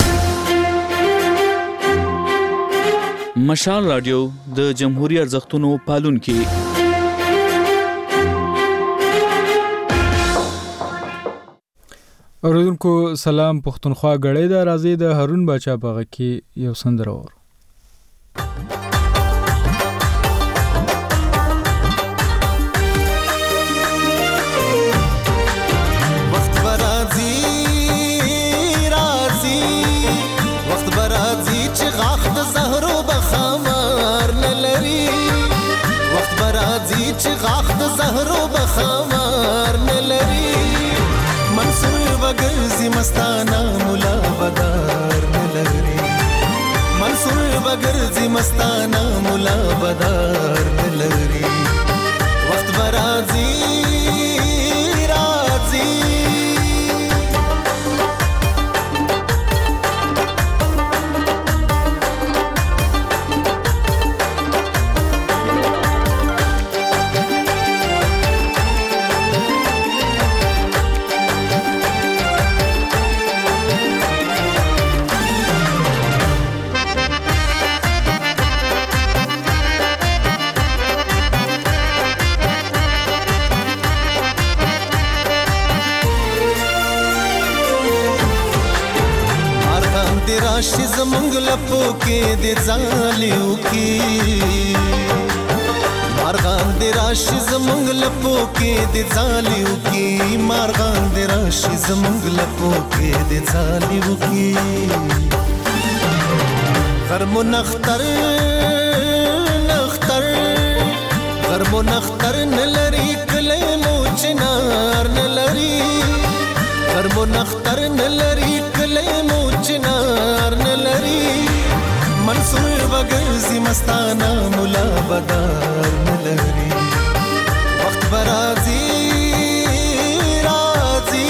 مشال رادیو د جمهوریت ارزښتونو پالونکي. اوریدونکو سلام پښتونخوا غړې د راځي د هارون باچا په غږ کې یو سندره ور وخت برازي رازي وخت برازي چې غاخ د زهرو بخمار نه لري وخت برازي چې غاخ د زهرو بخمار نه لري منصور بغرزي مستانه مولا بدار نلري منصور بغرزي مستانه مولا بدار نلري وخت برازي رازي راشي زمونږ لپو کې د ځالیو کې مارغان د راشي زمونږ لپو کې د ځالیو کې مارغان د راشي زمونږ لپو کې د ځالیو کې غرمو نختر نختر غرمو نختر نلري کله مو چنار نلري غرمو نختر نلري کله مو چنار نلري منصور بغرزي مستانه مولا بدار نلري وخت برازي رازي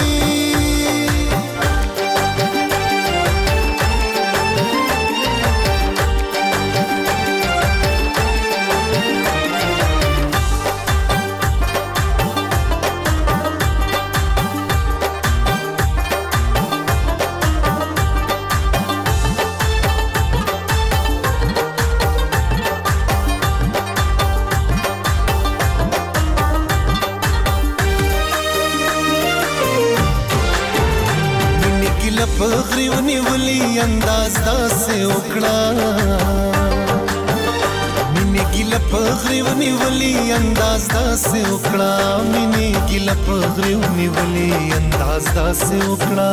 پغریونی ولی انداز داسې وکړه مینې ګیله ګیله پغری ونیولی انداز داسې وکړه مینې ګیله پغری ونیولی انداز داسې وکړه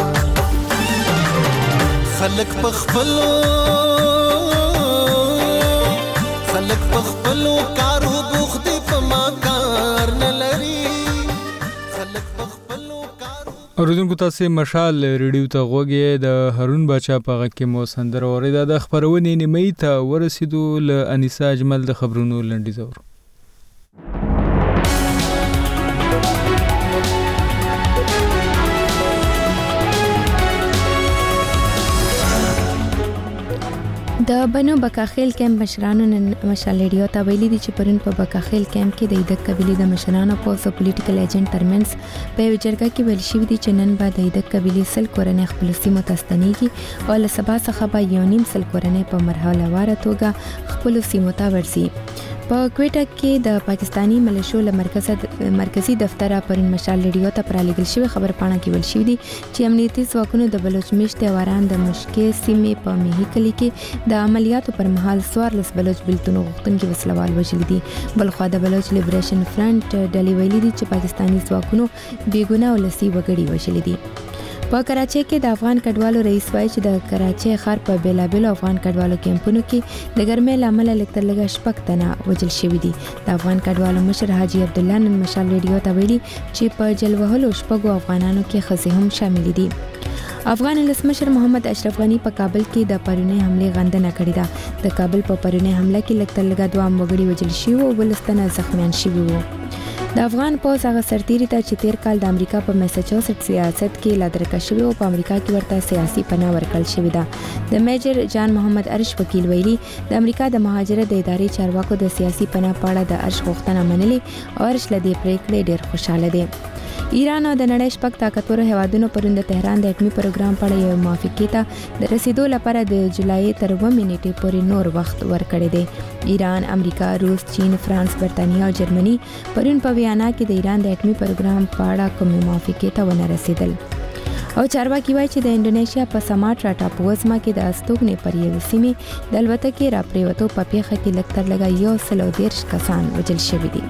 خلک پخپلو خلک پخپلو کارو بوخت په ما کار نه لري خلک پخپلو اوریدونکو تاسو مشال ریډیو ته غوږی د هارون باچا په غږ کې مو سندره اوریدا د خبرونې نیمه ته ورسېدو ل انیسا اجمل د خبرونو لنډیز اورو د بنو بکاخیل کیمپ مشرانو نن مشال ریډیو ته ویلي دي چې پرون په بکاخیل کیمپ کې د ایدک قبيله د مشرانو په سو پولیټیکل ایجنټ ترمنځ په وچرګه کې ویل شوی دي چې نن به د ایدک قبيله سل کورنۍ خپل سیمو ته ستنېږي او له سبا څخه به یو نیم سل کورنۍ په مرحله واره توګه خپل سیمو ته ورسي په کوټه کې د پاکستانی ملیشو له مرکزي مرکزی دفتر پرون مشال ریډیو ته پرالېږل شوی خبر پاڼه کې ویل شوی دي چې امنیتي ځواکونو د بلوچ میشت واران د مشکې سیمې په میهي کلی کې د عملیاتو پر مهال څوارلس بلوچ بلتونو غوښتونکي وسلوال وژلي دي بلخوا د بلوچ لیبریشن فرنٹ ډلې ویلي دي چې پاکستانی ځواکونو بېګناه ولسي وګړي وژلي دي په کراچۍ کې د افغان کډوالو رئیس وایي چې د کراچۍ ښار په بیلابیلو افغان کډوالو کیمپونو کې د ګرمۍ له امله لږ تر لږه شپږ تنه وژل شوي دي د افغان کډوالو مشر حاجي عبدالله نن مشال ریډیو ته ویلي چې په جل وهلو شپږو افغانانو کې ښځې هم شاملې دي افغان ولسمشر محمد اشرف غنی په کابل کې د پرونی حمله غندنه کړې ده د کابل په پرونی حمله کې لږ تر لږه دوه وګړي وژل شوي او ولستانه زخمیان شوي وو د افغان پوځ هغه سرتیری ته چې تیر کال د امریکا په میساچوسټ سیاست کې لادرکه شوی او په امریکا کې ورته سیاسي پناه ورکړل شوې ده د میجر جان محمد ارش وکیل ویلي د امریکا د مهاجرت د ادارې چارواکو د سیاسي پناه په اړه د ارش غوښتنه منلې او ارش له دې پریکړې ډېر خوشاله دی ایران او د نړۍ شپږ طاقتورو هیوادونو پرون د تهران د اټومي پروګرام په اړه یو موافقې ته د رسیدو لپاره د جولای تر اوومې نیټې پورې نور وخت ورکړی دی ایران امریکا روس چین فرانس برتانیا او جرمني پرون په ویانا کې د ایران د اټومي پروګرام په اړه کومې موافقې ته ونه رسیدل او چارواکي وایي چې د انډونیشیا په سماټرا ټاپووزما کې د استوګنې پر یوې سیمې د الوتکې راپریوتو په پیښه کې لږ تر لږه یو سل او دېرش کسان وژل شوي دي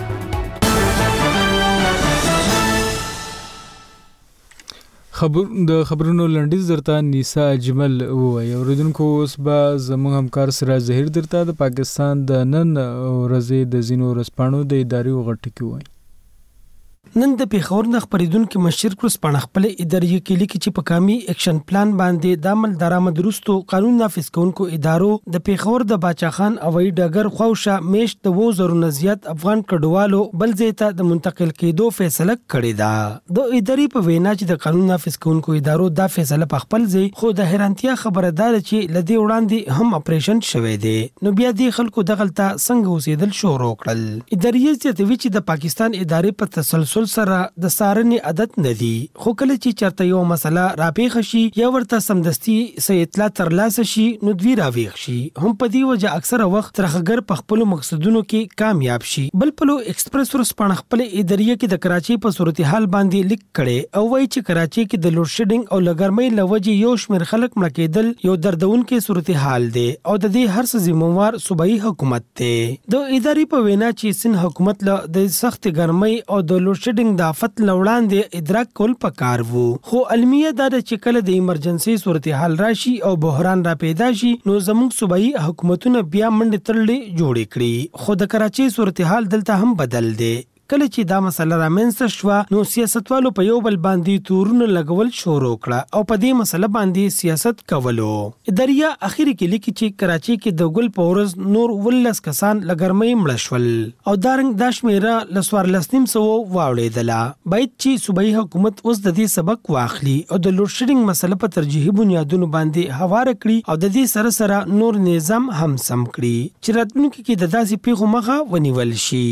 خبر د خبرونو لنډیز درته نیسا اجمل ووایي اوریدونکو اوس به زموږ همکار سراج ظهیر درته د پاکستان د نن ورځې د ځینو ورځپاڼو د اداري غټکي وایي نن د پیښور د خبرېدونکو مشر کروس پاڼه خپل اداري کې لیکي چې په کامي اکشن پلان باندې د عمل درآمد وروستو قانون نافذ کوونکو ادارو د پیښور د باچا خان اوایي ډګر خوښه میشت د وو زرو زیات افغان کډوالو بل ځای ته د منتقل کېدو فیصله کړې ده د اداري په وینا چې د قانون نافذ کوونکو ادارو دا فیصله په خپل ځای خو د حیرانتیا خبره ده چې لدی وړاندې هم اپریشن شوه دی نو بیا د خلکو دغلطه څنګه اوسېدل شروع کړل اداري چې چې د پاکستان ادارې په تسلسل سره د سارنې عادت نه دي خو کله چې چرته یو مسله راپېښ شي یا ورته سمدستي سې اطلاع ترلاسه شي نو دوی راويخ شي هم په دې وجه اکثره وخت ترخګر په خپل مقصدونو کې کامیاب شي بل پلو ایکسپریس ورسپانه خپل ادارې کې د کراچۍ په صورتحال باندې لیک کړي او وایي چې کراچۍ کې د لوډ شیډینګ او لګرمۍ لوجه یو شمېر خلک مړه کېدل یو دردونکې صورتحال دی او د دې هر څه ذمہوار صوبایي حکومت دی د ادارې په وینا چې سن حکومت له د سخت ګرمۍ او د لوډ شیډینګ د افت لوړاندې ادراک کول پکار وو خو المیه دا چې کله د ایمرجنسي صورتحال راشي او بحران را پیدا شي نو زموږ صوبایي حکومتونه بیا منډه تړلې جوړې کړې خو د کراچۍ صورتحال دلته هم بدل دی کله چې دا مسله رامنځته شوه نو سیاستوالو په یو بل باندې تورونه لګول شروع کړه او په دې مسله باندې سیاست کولو اداریا اخیری کې لیکي چې کراچۍ کې د ګل پورز نور ولس کسان لګرمۍ مړ شول او دارنګ د شمیره لسوار لسنیم سو واوړېدله باید چې صوبایي حکومت اوس د دې سبق واخلي او د لوډ شیډینګ مسله په ترجیحي بنیادونو باندې هوار کړي او د دې سره سره نور نظام هم سم کړي چې راتلونکي کې د داسې پیښو مخه ونیول شي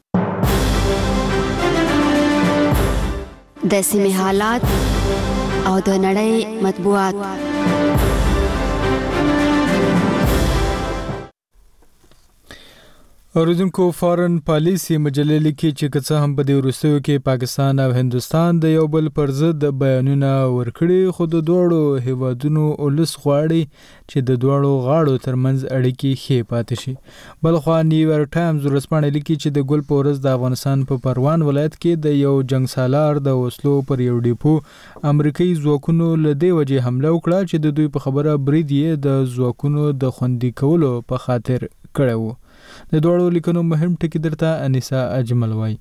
د سیمې حالات او د نړۍ مطبوعات. اوریدونکو فارن پالیسی مجلې لیکي چې که څه هم په دې وروستیو کې پاکستان او هندوستان د یو بل پر ضد بیانونه ورکړي، خو د دواړو هیوادونو ولس غواړي چې د دواړو غاړو ترمنځ اړیکې ښې پاتې شي. بلخوا نیویارک ټایمز ورځپاڼه لیکي چې د ګل په ورځ د افغانستان په پروان ولایت کې د یو جنګ سالار د وسلو پر یو ډیپو امریکایي ځواکونو له دې وجې حمله وکړه چې د دوی په خبره برید یې د ځواکونو د خوندي کولو په خاطر کړی و. د دوړو لیکنو مهم ټکی درته انیسا اجمل وای.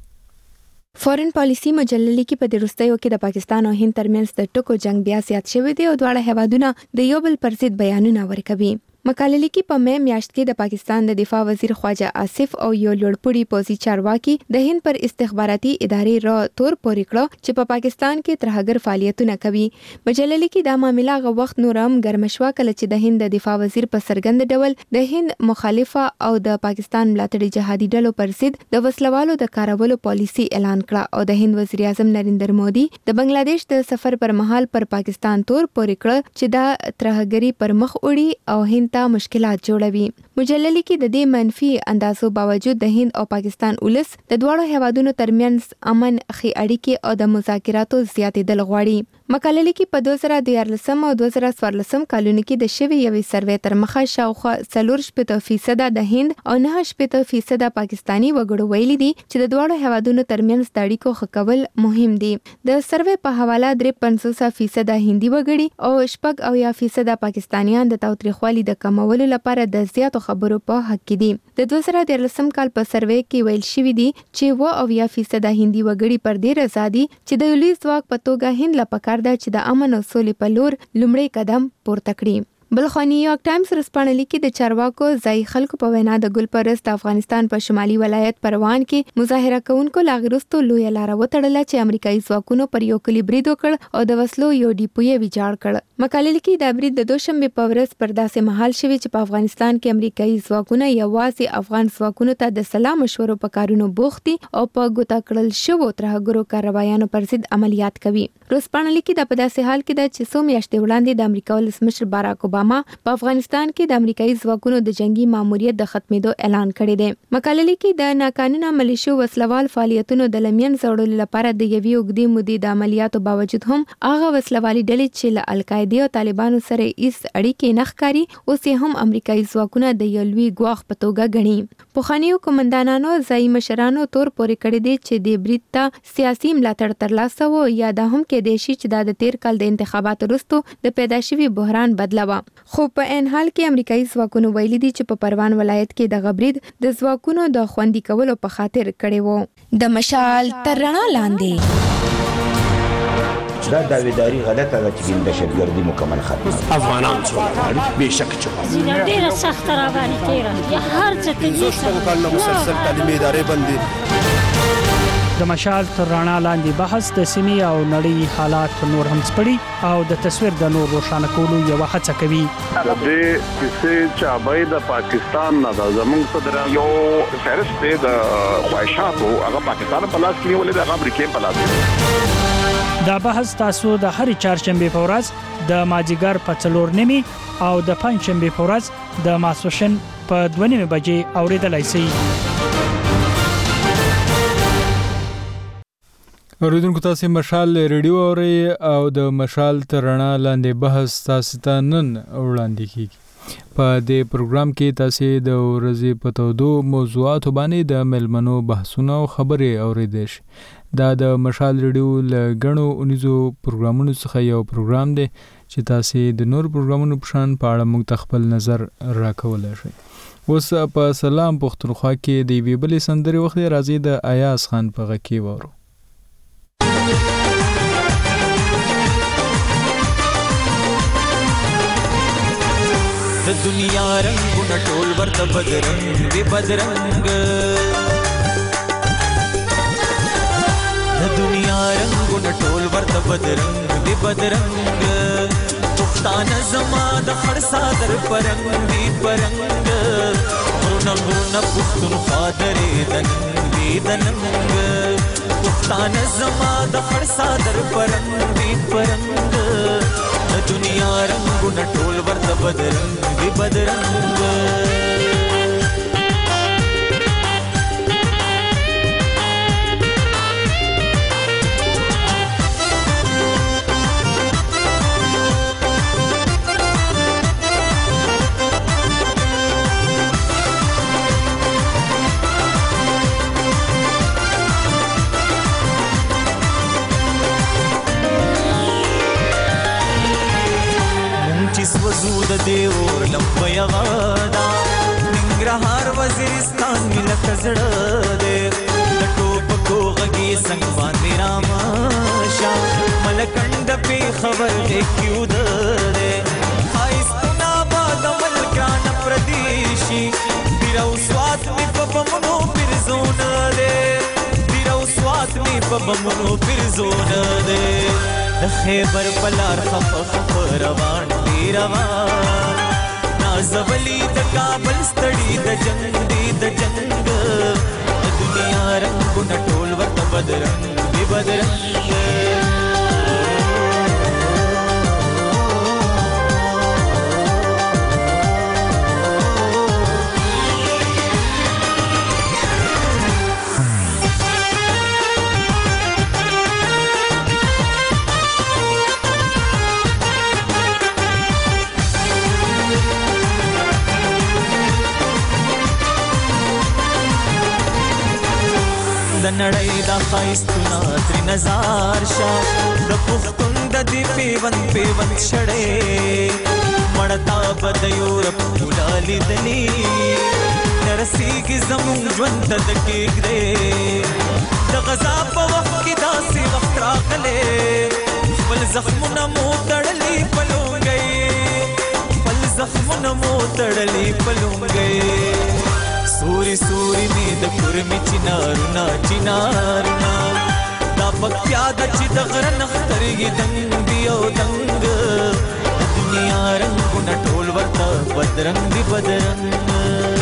فارن پالیسی مجلې لیکي په د روستیو کې د پاکستان او هند ترمنځ د ټکو جنگ بیا زیات شوی دی او دواړه هیوادونه د یو بل پر ضد بیانونه ورکوي. مقاله لیکي په مې میاشت کې د پاکستان د دفاع وزیر خواجه آصف او یو لوړپوړي پوځي چارواکي د هند پر استخباراتي ادارې را تور پورې کړه چې په پاکستان کې ترهګر فعالیتونه کوي. مجله لیکي دا معاملې غو وخت نورم ګرمشوا کله چې د هند د دفاع وزیر په سرګند ډول د هند مخالفه او د پاکستان ملاتړي جهادي ډلو پر ضد د وسلوالو د کارولو پالیسي اعلان کړه او د هند وزیر اعظم نریندر مودي د بنگلاديش د سفر پر مهال پر پاکستان تور پورې کړه چې دا ترهګری پر مخ وړي او هند ته مشکلات جوړوي. مجله لیکي د دې منفي اندازو باوجود د هند او پاکستان ولس د دواړو هیوادونو ترمنځ امن خي اړیکې او د مذاکراتو زیاتېدل غواړي. مقاله لیکي په دوه زره دیارلسم او دوه زره څوارلسم کلونو کې د شوی یوې سروې تر مخه شاوخوا څلور شپږ فیصد د هند او نه شپږ فیصد پاکستانی وګړو ویلي دي چې د دواړو هیوادونو ترمنځ د اړیکو ښه کول مهم دي. د سروې په حواله درې پنځوس فیصد هندي وګړي او شپږ اویا فیصد پاکستانیان د تاوتریخوالي د کمولو لپاره د زیاتو خبرو په حق کې دي. د دوه زره دیارلسم کال په سروې کې ویل شوی دی چې و اویا فیصد هندي وګړي پر دې رضا دي چې د یولي ځواک په توګه هند لپاره دا چې د امن او سولې په لور لومړی قدم پورته کړي. بلخوا نیویارک ټایمز ورځپاڼه لیکي د چارواکو ځای خلکو په وینا د ګل پرست د افغانستان په شمالي ولایت پروان کې مظاهره کوونکو لاغرستو لوی لار وتړله چې امریکایي ځواکونو پر یو کلی برید وکړ او د وسلو یو ډیپو یې ویجاړ کړ. مقاله لیکي دا برید د دوشنبه په ورځ پر داسې مهال شوی چې په افغانستان کې امریکایي ځواکونه یوازې افغان ځواکونو ته د سلا مشورو په کارونو بوخت دي او په ګوتا کړل شوو ترهګرو کاروایانو پر ضد عملیات کوي. ورځپاڼه لیکي دا په داسې حال کې ده چې څو میاشتې وړاندې د امریکا ولسمشر باراک اوباما په افغانستان کې د امریکایي ځواکونو د جنگي ماموریت د ختمېدو اعلان کړی دی. مقاله لیکي د ناقانونه ملیشو وسلوال فعالیتونو د لمین زوړلو لپاره د یوې اوږدې مودې د عملیاتو باوجود هم هغه وسلوالي ډلې چې له القاعده او طالبانو سره هیڅ اړیکې نه ښکاري اوس یې هم امریکایي ځواکونه د یو لوی ګواښ په توګه ګڼي. پخوانیو قومندانانو ځایي مشرانو تور پورې کړی دی چې د برید ته سیاسي ملاتړ ترلاسه و یا دا هم کېدای شي چې دا د تیر کال د انتخاباتو وروسته د پیدا شوي بحران بدله وه. خو په ان حال کې امریکایي ځواکونو ویلي دي چې په پروان ولایت کې د غبرید د ځواکونو د خوندي کولو په خاطر کړي وو. د مشال تر رڼا لاندې دا داویداری غلطه ده چې د دهشتګردي مکمل ختم افغانان څومره بهشکه چې ډیره سخت راغلي تیره یا هر څه ته زه شپږ کال مسلسل تعلیمي ادارې باندې د مشال تر رڼا لاندې بحث د سیمې او نړۍ حالات نور هم سپړي او د تصویر د نور روښانه کولو یو هڅه کوي. د دې کیسې چابای د پاکستان نه د زمونږ صدر یو فهرست د خواهشاتو هغه پاکستان په لاس کې نیولې د امریکای په لاس. دا بحث تاسو د هرې چهارشنبه په ورځ د مازیګر په څلور نیمې او د پنځشنبه په ورځ د ماسپښین په دوه نیمې بجې اوریدلای شئ. اوریدونکو تاسو مشال ریډیو اورئ او د مشال تر رڼا لاندې بحث تاسو ته نن وړاندې کیږي. په دې پروګرام کې تاسو د ورځې په تودو موضوعاتو باندې د ملمنو بحثونه او خبرې اوریدئ. دا د مشال ریډیو له غنو اونیزو پروګرامونو څخه یو پروګرام دی چې تاسو د نور پروګرامونو په شان په اړه موږ خپل نظر راکولای شئ. اوس په سلام پښتونخوا کې د وی بلې سندرې وخت راځي د ایاز خان په غږ کې وورو. د دنیا رنگونه ټول ورته بدرنګ وی بدرنګ د دنیا رنگونه ټول ورته بدرنګ وی بدرنګ پښتانه زما د خړ صادر پرنګ وی پرنګ ورونه ورونه پښتونخوا درې دنګ وی دنګ پښتانه زما د خړ صادر پرنګ وی پرنګ د دنیا رنگونه ټول ورته بدرنګ وی بدرنګ دې اور لمبه یغادا ننګرهار وزیرستان ملک زړه دې د ټوپکو غږی څنګه باندې راماشا ملکند په خبر دې کیو دې خایستنا باد ملکان پردیشی دیرو سوات می په بمونو پرزون دې دیرو سوات می په بمونو پرزون دې د خیبر پلار خف خف روان دی روان نازولی د کابل ستړي د جنگ دی د جنگ د دنیا رنگونه ټول ورته بدرنګ دی بدرنګ د نړۍ د خایستونه تر نظر شا د پښتون د دې پیوند پیوند شړې مړتا بد یورپ ولالي دلی نرسیږي زمون ژوند د کېږدې د غزا په وخت کې داسې وخت راغلی خپل زخمونه مو تړلي پلونګي خپل زخمونه مو تړلي پلونګي سوري سوري می د کورمي چنارونه چنارونه دا پکیا د چې د غرن خترګي دنګ دی او دنګ د دنیا رنگونه ټول ورته بدرنګ دی بدرنګ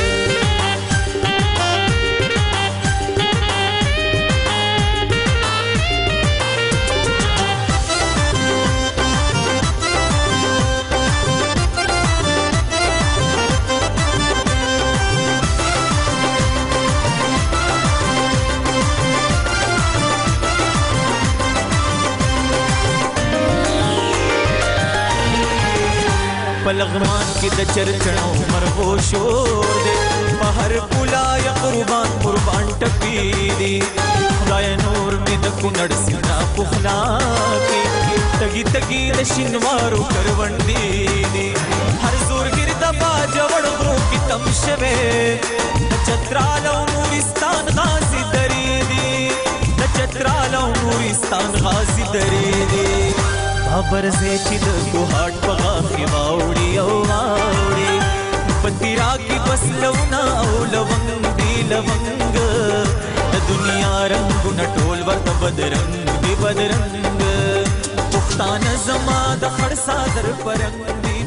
پلغمان کی د چرچنو مرغو شور دے بہر پولا یا قربان قربان ٹپی دی خدای نور می د کونړ سینا پخلا کی تگی تگی د شینوارو کروندی دی هر زور گرد باج وړغرو کی تم شوه د چترالو نورستان غازی دری دی د چترالو نورستان غازی دری دی خبر سے چد کو هاټ پغا کی واوړي او واوړي پتیرا کی بس لونا او لونګ دی لونګ د دنیا رنگونه ټول ورته بدرنګ دی بدرنګ پښتانه زما د خړ صادر پرنګ دی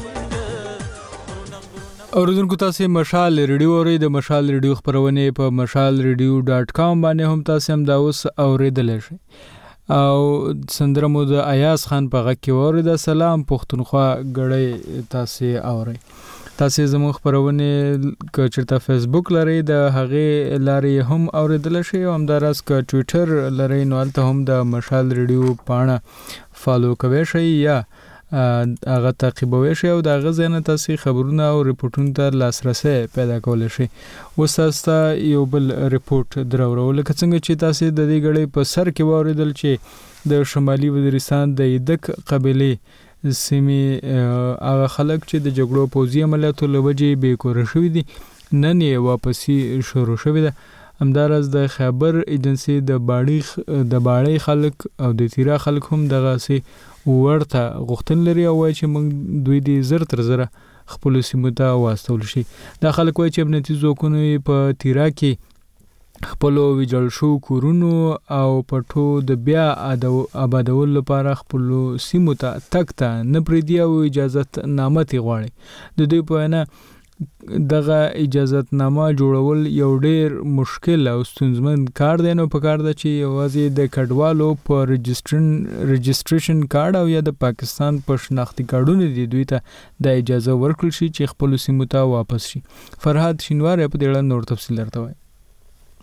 پرنګ اوریدونکو تاسو مشال ریډیو اورئ د مشال ریډیو خبرونه په مشال ریډیو ډاټ کام باندې هم تاسو هم دا اوس اوریدل شئ او سندره مو د ایاز خان په غږ کې وره د سلام پښتونخوا غړې تاسو اورئ تاسو زموږ خبرونه ک چرته فیسبوک لري د هغه لاري هم اوریدل شي او همدارس ک ټوئیټر لري نو الته هم د مشال ریډیو پاڼه فالو کوي شي یا هغه تعقیبوي شي او د غزنه تاسو خبرونه او ریپورتونه ته لاسرسي پیدا کول شي وساستا یو بل ریپورت درورول کڅنګ چې تاسو د دې غړې په سر کې وریدل چې د شمالي وزیرستان د یدک قبيله سیمه هغه خلک چې د جګړو پوزي عملیاتو لوجې به کور شوې دي نن یې واپسی شروع شوې ده همدارس د خبر ایجنسی د باړی د باړی خلک او د تیرا خلک هم دغه سي ورته غوښتن لري او چې موږ دوی دې زر تر زره خپل سیمه ته واستول شي د خلک وای چې امنیتي ځواکونو په تیرا کې خپل ویجل شو کورونو او پټو د بیا آبادول لپاره خپل سیمه ته تک ته نه پریدي او اجازه نامه تی غواړي د دوی په نه دغه اجازت نامه جوړول یو ډیر مشکل او ستونزمن کار دی نو په کار د چې یوازې د کډوالو په رجسترن رجستریشن کارت او یا د پاکستان په شناختی کارتونو دی دوی ته د اجازه ورکړل شي چې خپل سیمه ته واپس شي فرهاد شینوار په دې اړه نور تفصیل درته وایي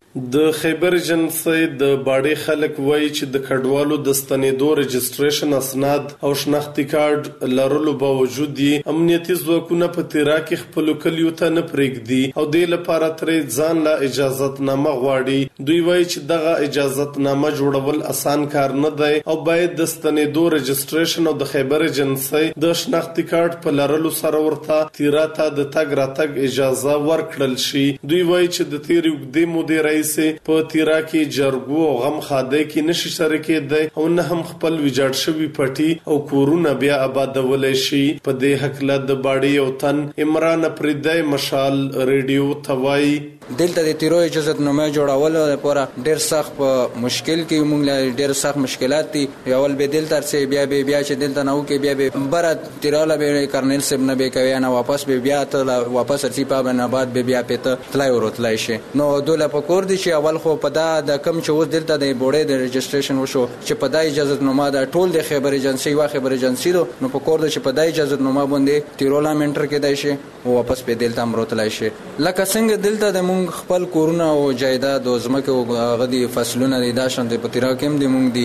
د خیبر ایجنسی د باډي خلک وایي چې د کډوالو د ستنېدو رجسټریشن اسناد او شناختی کارت لرلو باوجود یې امنیتي ځواکونه په تیرا کې خپل کلیو ته نه پرېږدي او د لپاره ترې ځان لا اجازهتنامه غواړي. دوی وایي چې دغه اجازهتنامه جوړول اسان کار نه دی او باید د ستنېدو رجسټریشن او د خیبر ایجنسی د شناختی کارت په لرلو سره ورته تیرا ته د تګ راتګ اجازه ورکړل شي. دوی وایي چې د تیرې اوږدې مودې راهیسې په تیرا کې جرګو او غم خاده کې نشي سره کېدی او نه هم خپل ویجاړ شوي پټي او کورونه بیا آبادولی شي. په دې هکله د باډي یو تن عمران پردی مشال ریډیو ته وایي دلته د تیرو اجازهتنامه جوړولو لپاره ډېر سخت په مشکل کې موږ له ډېر سخت مشکلات دي. یول به دلته سه بیا به بیا چې دلته نو کې بیا به بره تیراله به کرنل سب نه به کوي نه واپس به بیا ته واپس ارسی په بنا بعد به بیا پته تلای ورتلای شي. نو دوله په کور دي چې اول خو په دا د کم چې اوس دلته د بورډ د رجسټریشن وشو چې په دای اجازهتنامه د ټول د خبر ایجنسی وا خبر ایجنسی نو په کور دي چې په دای اجازهتنامه باندې تیرولا منټر کې دی شي او واپس به دلته امرتلای شي. لکه څنګه دلته د خپل کورونه او جایداد او ځمکه او غدي فصلونه د داشن د پتیرا کې د مونږ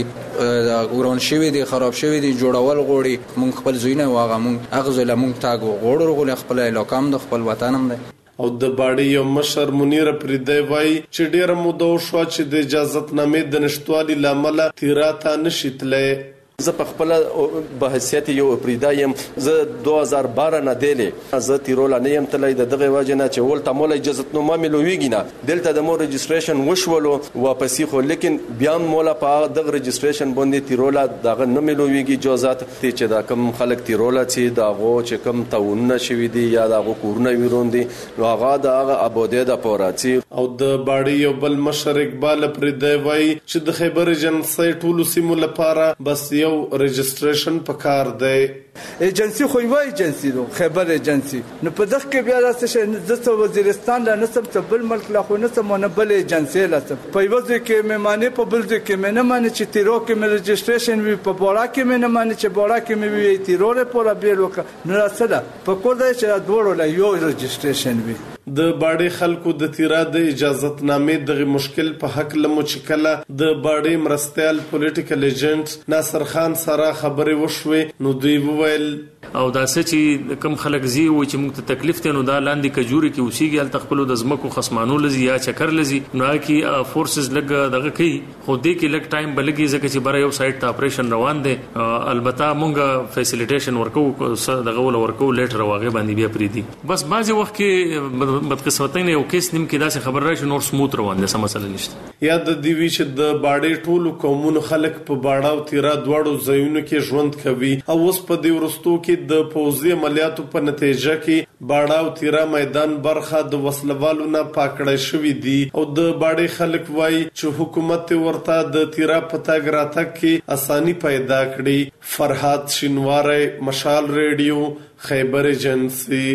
دي ورون شوی دي خراب شوی دي جوړول غوړي مونږ خپل زوینه واغه مونږ اغزل مونږ تاګو غوړ غول خپل علاقام د خپل وطنم دی. او د باډي یو مشر منیر پردی وایي چې ډیره موده شو چې د اجازهتنامې د نشټوالي لامل تیرا ته نشي تللی. زه په خپل بحثیت یو پریدایم زه دوه هزار بارہ نه دیلې زه تیرولا نه يم تلای د دغه واجب نه چې ولته مولا اجازهتنامه ملويږي نه دلته د مو رجسټریشن وشولو واپسی خو لیکن بیا مولا په دغه رجسټریشن باندې تیرولا دغه نه ملويږي اجازهات ته چې دا کم خلک تیرولا چې داغو چې کم تاونه شوی دي یا داغو کورونه ویروندي نو هغه دغه ابوده د پوراتي. او د باډي یو بل مشر اقبال پردی وایي چې د خیبر ایجنسی ټولو سیمو لپاره بس یو رجسټریشن پکار دی. ایجنسی خو یو ایجنسی نو خیبر ایجنسی نو په دغه کې بیا راځي چې د وزیرستان لا نسب ته بل ملک لا خو نسب نه بل ایجنسی لا په یو ځای کې مېمانه په بل ځای کې مې نه مانی چې تیرو کې مې رجسټریشن وی په بوړا کې مې نه مانی چې بوړا کې مې وی تیرو لپاره بیل وک نو راځه په کور دی چې دوړو لا یو رجسټریشن وی. د باډي خلکو د تیرا د اجازهتنامې دغه مشکل په حق لمو چکله د باډي مرستيال پولیټیکل ایجنټ ناصر خان سره خبرې وشوي نو دوی وویل او دا چې کم خلک زی و چې موږ ته تکلیف ته نو دا لاندې کجوري کې اوسېږي ال تخپل د زمکو خصمانو لزی یا چکر لزی نو کې فورسز لګ دغه کوي خو دې کې لګ ټایم بلګي ځکه چې بره یو سایت ته اپریشن روان دي البته موږ فیسیلیټیشن ورکو دغه ول ورکو لیټر واغې باندې بیا پریدي بس بعضي وخت کې بدقسمتۍ نه یو کیس نیم کې داسې خبر راشي نور سموت روان دي سم مسله نشته. یا د دیوی چې د باډي ټولو قومونو خلک په باډا او تیرا دواړو ځایونو کې ژوند کوي او اوس په دې ورستو کې د پوځي عملیاتو په نتیجه کې باډا او تیرا میدان برخه د وسلوالو نه پاکړې شوې دي او د باډي خلک وایي چې حکومت ورته د تیرا په تګ راتګ کې اساني پیدا کړي. فرحات شینواره مشال ریډیو خیبر ایجنسی.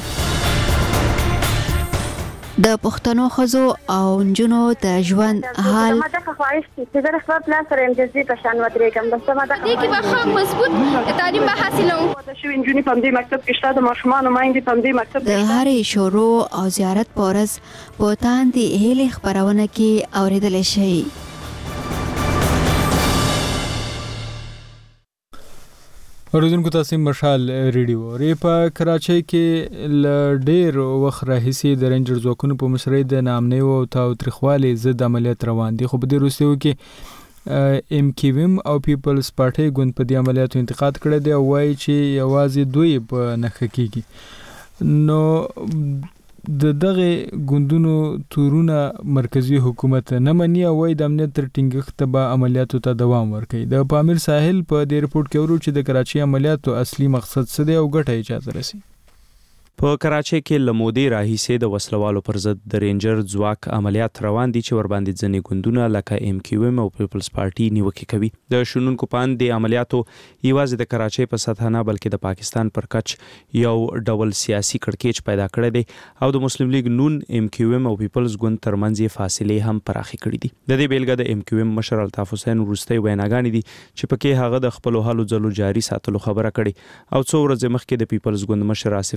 د پښتنو خزو او نجونو د ژوند حال ما ته خواهش چې زه خپل پلان سره امتیازي په شان ودرېږم بس ما ته دې کې به خام مضبوط تعلیم به حاصلوم دا شو انجونی په دې مکتب کې شته د ماشومان مایندې په دې مکتب د هرې شروع او زیارت پورز په تاندې هلي خبرونه کې اوریدل شي. اوریدونکو تاسو مشال ریډیو ری په کراچۍ کې ل ډیر وخت راهیسي د رینجر ځواکونو په مشرۍ د نامنۍ او تاوتریخوالي ضد عملیات روان دي خو په دې وروستیو کې ام کیو ایم او پیپلز پارټي ګوند په دې عملیاتو انتقاد کړی دی او وایي چې یوازې دوی په نخښه کیږي. نو د دغه ګوندونو تورونه مرکزی حکومت نه مني او د امنیت تر ټینګښت به عملیاتو ته دوام ورکوي. د پامیر ساحل په دې رپورت کې ورو چې د کراچۍ عملیاتو اصلي مقصد څه دی او ګټه اجازه رسي. په کراچۍ کې لمودي راهیسې د وسلوالو پر ضد د رینجر ځواک عملیات روان دي چې ور باندې ځنې ګوندونه لکه ام کیو ایم او پیپلز پارټي نیوکې کوي. د شنونکو پاند د عملیاتو یوازې د کراچۍ په سطح نه بلکې د پاکستان پر کچ یو ډول سیاسي کړکېچ پیدا کړی دی او د مسلم لیگ نون ام کیو ایم او پیپلز ګوند ترمنځ یې فاصلې هم پراخې کړې دي. د دې بیلګه د ام کیو ایم مشر الطاف حسین وروستۍ ویناګانې دي چې پکې هغه د خپل هلو ځلو جاري ساتلو خبره کړې او څو ورځې مخکې د پیپلز ګوند مشر آصف علی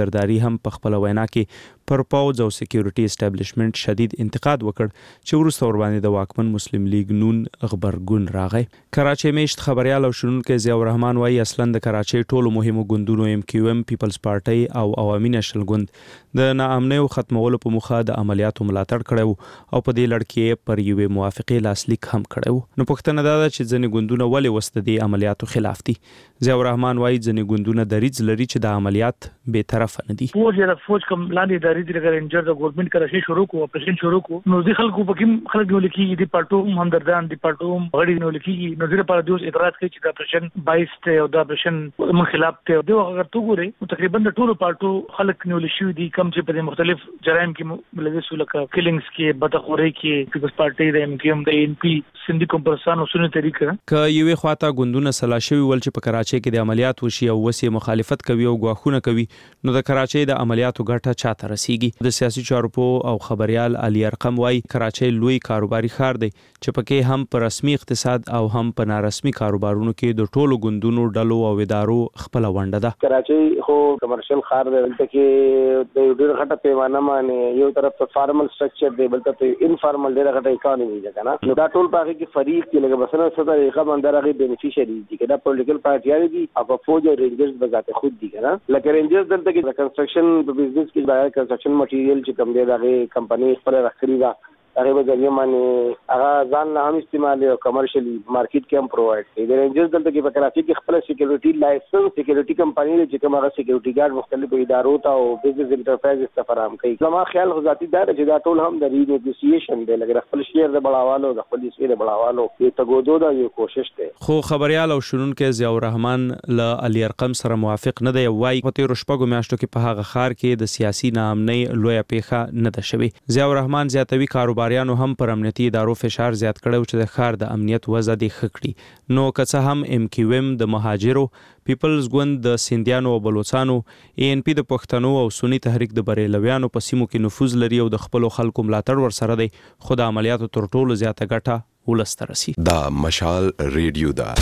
زرداری هم په خپل وینا کې پر پوز او سکیورټي اسټابلیشمنت شدید انتقاد وکړ چې وروسته ور باندې د واکمن مسلم لیگ نون خبرګون راغی. کراچۍ میشت خبريال او شنونکو ضیاء الرحمن وايي اصلا د کراچۍ ټولو مهمو ګوندونو ایم کیو ایم پیپلز پارټي او عوامي نېشنل ګوند د ناامنۍ او ختمولو په مخه د عملیاتو ملاتړ کړو او په دې لړ کې پر یوې موافقې لاسلیک هم کړو. نو پوښتنه دا ده چې ځینې ګوندونه ولې وسته دې عملیاتو خلاف دي. ضیاء الرحمن وايي ځینې ګوندونه دریځ لري چې د عملیات به طرفه نه دي. فوج یا فوج کوم لاندې دریځ لري رینجر د ګورنمنت کراچۍ شروع کو اپریشن شروع کو نو ځکه خلکو پکې خلک یو لیکي دي پټو همدردان دي پټو غړي نو لیکي نو زیره پر دوس اعتراض کوي چې د اپریشن باییس ته او د اپریشن من خلاف ته دی اگر تو ګوري تقریبا د ټولو پټو خلک نو لشي دي کم چې په مختلف جرایم کې ملوث لکه کلینګز کې بدخوري کې پیپلز پارټي د ایم کیو ایم د ان پی سندي کومپرسان او سنی طریقه ک یوې خواته ګوندونه سلاشوي ول چې په کراچۍ کې د عملیات وشي او وسی مخالفت کوي او غواخونه کوي نو د کراچۍ د عملیاتو ګټه چاته رسیږي. د سیاسي چارو او خبريال علي ارقم وايي کراچۍ لوی کاروباري ښار دی چې پکې هم په رسمي اقتصاد او هم په نارسمي کاروبارونو کې د ټولو ګوندونو ډلو او ادارو خپل ونډه ده. کراچۍ خو کمرشل ښار دی دلته کې د ډېر غټه پیمانه باندې یو طرف ته فارمل سټرکچر دی بل ته انفارمل ډېر غټه اکانومي ده کنه نو دا ټول پاره کې فریق کې لکه مثلا څه طریقه باندې راغلي بینیفیشري دي کدا پولیټیکل پارټیان دي او فوج او رینجرز بذات خود دي کنه لکه رینجرز دلته کې کنسټرکشن په بزنس کې دا کنسټرکشن مټیریل چې کم دی دغه کمپنی خپل راخري دا هغه به ځای باندې هغه ځان نه هم استعمال او کمرشلی مارکیټ کې هم پرووایډ کوي. د رینجرز دلته کې په کراچۍ کې خپل سکیورټي لایسنس سکیورټي کمپنی چې کومه سکیورټي ګارد مختلفو ادارو ته او بزنس انټرپرایز استفرام کوي. زما خیال خو ذاتي دا چې دا ټول هم د رینیګوسییشن دی لکه خپل شیر د بڑاوالو د خپل شیر د بڑاوالو یو تګودو دا یو کوشش دی. خو خبريال او شنونکو ضیاء الرحمن له علي ارقم سره موافق نه دی. وايي په تیر شپږو میاشتو کې په هغه ښار کې د سیاسي ناامنۍ لویه پیښه نه ده شوې. ضیاء الرحمن زیاتوي کاروباریانو هم پر امنیتي ادارو فشار زیات کړو چې د ښار د امنیت وضع دې ښه کړي. نو که څه هم ایم کیو ایم د مهاجرو پیپلز ګوند د سیندیانو او بلوچستانو ای ان پی د پښتنو او سنی تحریک د بریلویانو په سیمو کې نفوذ لري او د خپل خلکو ملاتړ ورسره دی خو د عملیاتو تر ټولو زیاته ګټه ولسته رسي. دا مشال ریډیو دا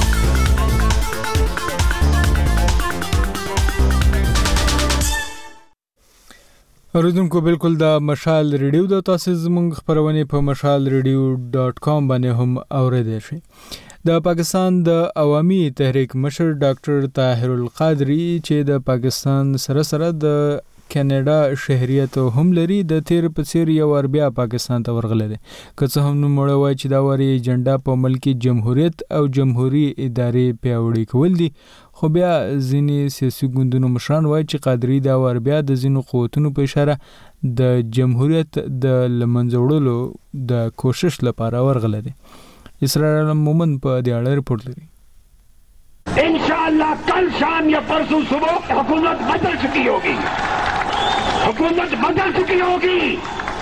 اوریدونکو بالکل د مشال ریډیو د تاسو زموږ خبرونه په مشال ریډیو ډاٹ کام باندې هم اوریدئ شئ. د پاکستان د عوامي تحریک مشر ډاکټر طاهر القادری چې د پاکستان سره سره د کینیډا شهریت هم لري د تیر په څیر یو ور بیا پاکستان ته ورغلی دی. که څه هم نو مړه وای چې دا وری ایجنډا په ملکی جمهوریت او جمهوریت ادارې پیاوړي کول دي خو بیا ځینې سیاسي ګوندونو مشران وایي چې قادری دا ور بیا د ځینو قوتونو په اشاره د جمهوریت د لمنځه وړلو د کوشش لپاره ورغلی دی. اسرائیل مومن په دې اړه رپورټ لري. انشاءاللہ کل شام یا پرسوں صبح حکومت بدل چکی ہوگی حکومت بدل چکی ہوگی.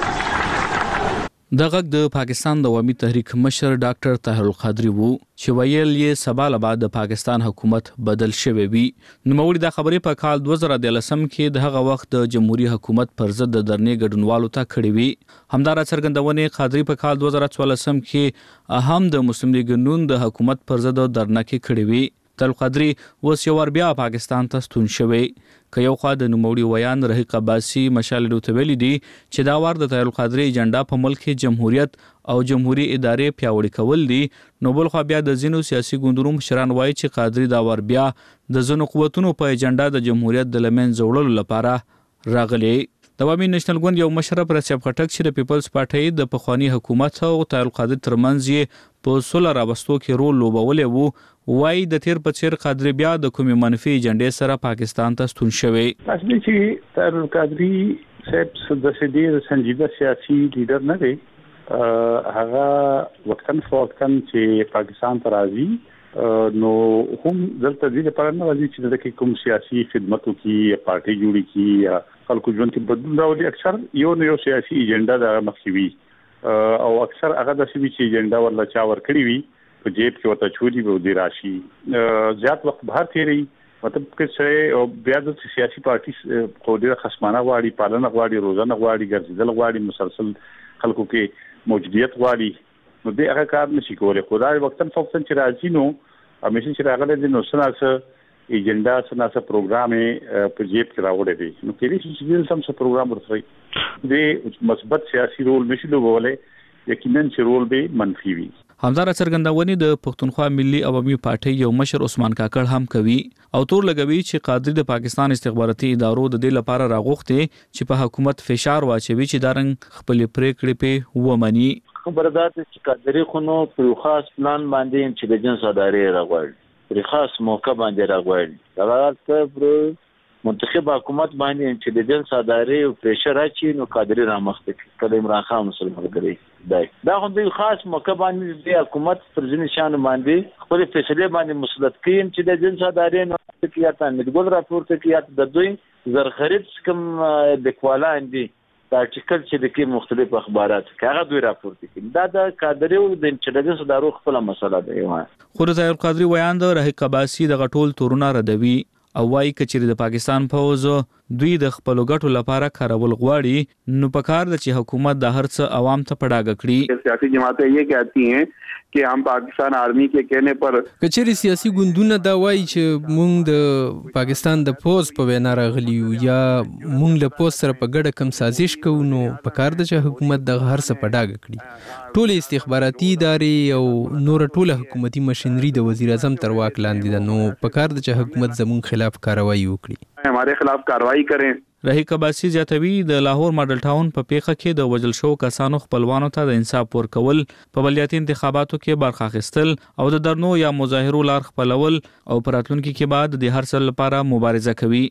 د غږ د پاکستان د عوامي تحریک مشر ډاکټر طاهر القادری وو چې ویل یې سبا له بعد د پاکستان حکومت بدل شوی وي. نوموړي دا خبرې په کال دوه زره دولسم کې د هغه وخت د جمهوریت حکومت پر ضد د درنې ګډونوالو ته کړې وي. همدارا څرګندونې قادری په کال دوه زره څوارلسم کې هم د مسلم لیگ نون د حکومت پر ضد درنه کې کړې وي. طاهر القادری اوس یو ور بیا پاکستان ته ستون شوی. که یو خوا د نوموړي ویان رحیق عباسي مشال ډوته ویلي دي چې دا وار د طاهر القادری ایجنډا په ملک کې جمهوریت او جمهوریت ادارې پیاوړي کول دي نو بل خو بیا د ځینو سیاسي ګوندونو مشران وایي چې قادری دا ور بیا د ځینو قوتونو په ایجنډا د جمهوریت د لمنځه وړلو لپاره راغلي. د عوامي نېشنل ګوند یو مشرف رسیب خټک چې د پیپلز پارټي د پخوانی حکومت او طاهر القادری ترمنځ یې په سوله راوستو کې رول لوبولې وو وایي د تیر په څیر قادری بیا د کومې منفي ایجنډې سره پاکستان ته ستون شوی. اصلي چې طاهر القادری صاحب د سیدي سنجیده سیاسي لیډر نه دی. هغه وقتن فوقتن چې پاکستان ته راځي نو هم دلته دې لپاره نه راځي چې د کوم سیاسي خدماتو کې پارټي جوړي کې یا خلکو ژوند کې بدلون راولي. اکثر یو نه یو سیاسي ایجنډا د مخکوي او اکثر هغه د سیاسي ایجنډا ورلا چا ور کړی وي په جیب کې وته چوري به دی راشي زیات وخت بهر تیری مطلب کې څه بیا د سیاسي پارټي خو ډیره خصمانه غواړي پالنه غواړي روزانه غواړي ګرځیدل غواړي مسلسل خلکو کې موجودیت غواړي نو دې هغه کار نشي کولای. خدای وختن فوقتن چې راځي نو همیشه چې راغلی دی نو څنګه ایجنډا سناسه پروګرام په جیب کې راوړی دی نو کله چې دې سم څه پروګرام ورسره دی مثبت سیاسي رول نشي لوبولای یقینا چې رول به منفي وي. همدار څرګندونې د پښتونخوا ملي عوامي پارټي یو مشر عثمان کاکړ هم کوي او تور لګوي چې قادری د پاکستان استخباراتي ادارو د دې لپاره راغوښتي چې په حکومت فشار واچوي چې دارنګ خپل پریکړې په ومني. خبره ده چې قادری خو نو په خاص پلان باندې چې د جنس ادارې راغوړي پر خاص موقع باندې راغوړي دا ته منتخب حکومت باندې چې د جنس ادارې او پریشر اچي نو قادری رامخته کله عمران خان مسلمان کړی دی دا هم د خاص موقع باندې د حکومت پر ځینې شان باندې خپل فیصله باندې مسلط کین چې د جنس ادارې نو کې یا ته مدګل راپورته کې یا د دوی زرخرید کوم د کوالان دي دا ارتیکل چې د کې مختلف اخبارات هغه دوی راپورته کوي دا د قادری او د جنس ادارو خپل مسله ده. خو ظاهر قادری ویان د رهیق عباسی د غټول تورونه ردوي او وايي کچې د پاکستان فوج دوی د خپل ګټو لپاره کارول غواړي نو پکار د چې حکومت د هر څه عوام ته پډاګ کړي. سیاسي جماعتیں یہ کہتی ہیں کہ ہم پاکستان آرمی کے کہنے پر کچېری سیاسي ګوندونه دا وایي چې مونږ د پاکستان د فوج په وینا راغلی یا مونږ له فوج سره په ګډه کم سازش کوو نو پکار د چې حکومت د هر څه پډاګ کړي. ټول استخباراتي ادارې او نور ټول حکومتي مشینری د وزیر اعظم تر واک لاندې ده نو پکار د چې حکومت زموږ خلاف کاروایی وکړي ہمارے خلاف کاروائی کریں. رهیق عباسی زیاتوي د لاهور ماډل ټاون په پیښه کې د وجل شو کسانو خپلوانو ته د انصاف ورکول په بلدیاتي انتخاباتو کې برخه اخیستل او د درنو یا مظاهرو لار خپلول او پراتلونکو کې بعد د هر څه لپاره مبارزه کوي.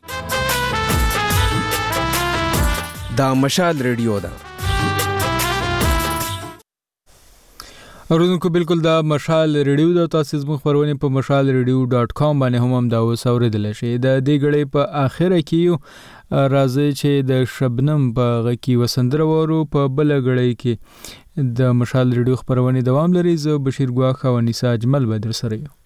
دا مشال ریډیو ده. اوردونکو بالکل دا مشال ریډیو دا تاسو زموږ خبرونه په مشال ریډیو ډاٹ کام باندې هم هم دا وسوریدل شي. د دې غړې په اخره کې راځي چې د شبنم په غکی وسندره ورو په بل غړې کې د مشال ریډیو خبرونه دوام لري. زه بشیر ګواخ او نساء اجمل بدر سره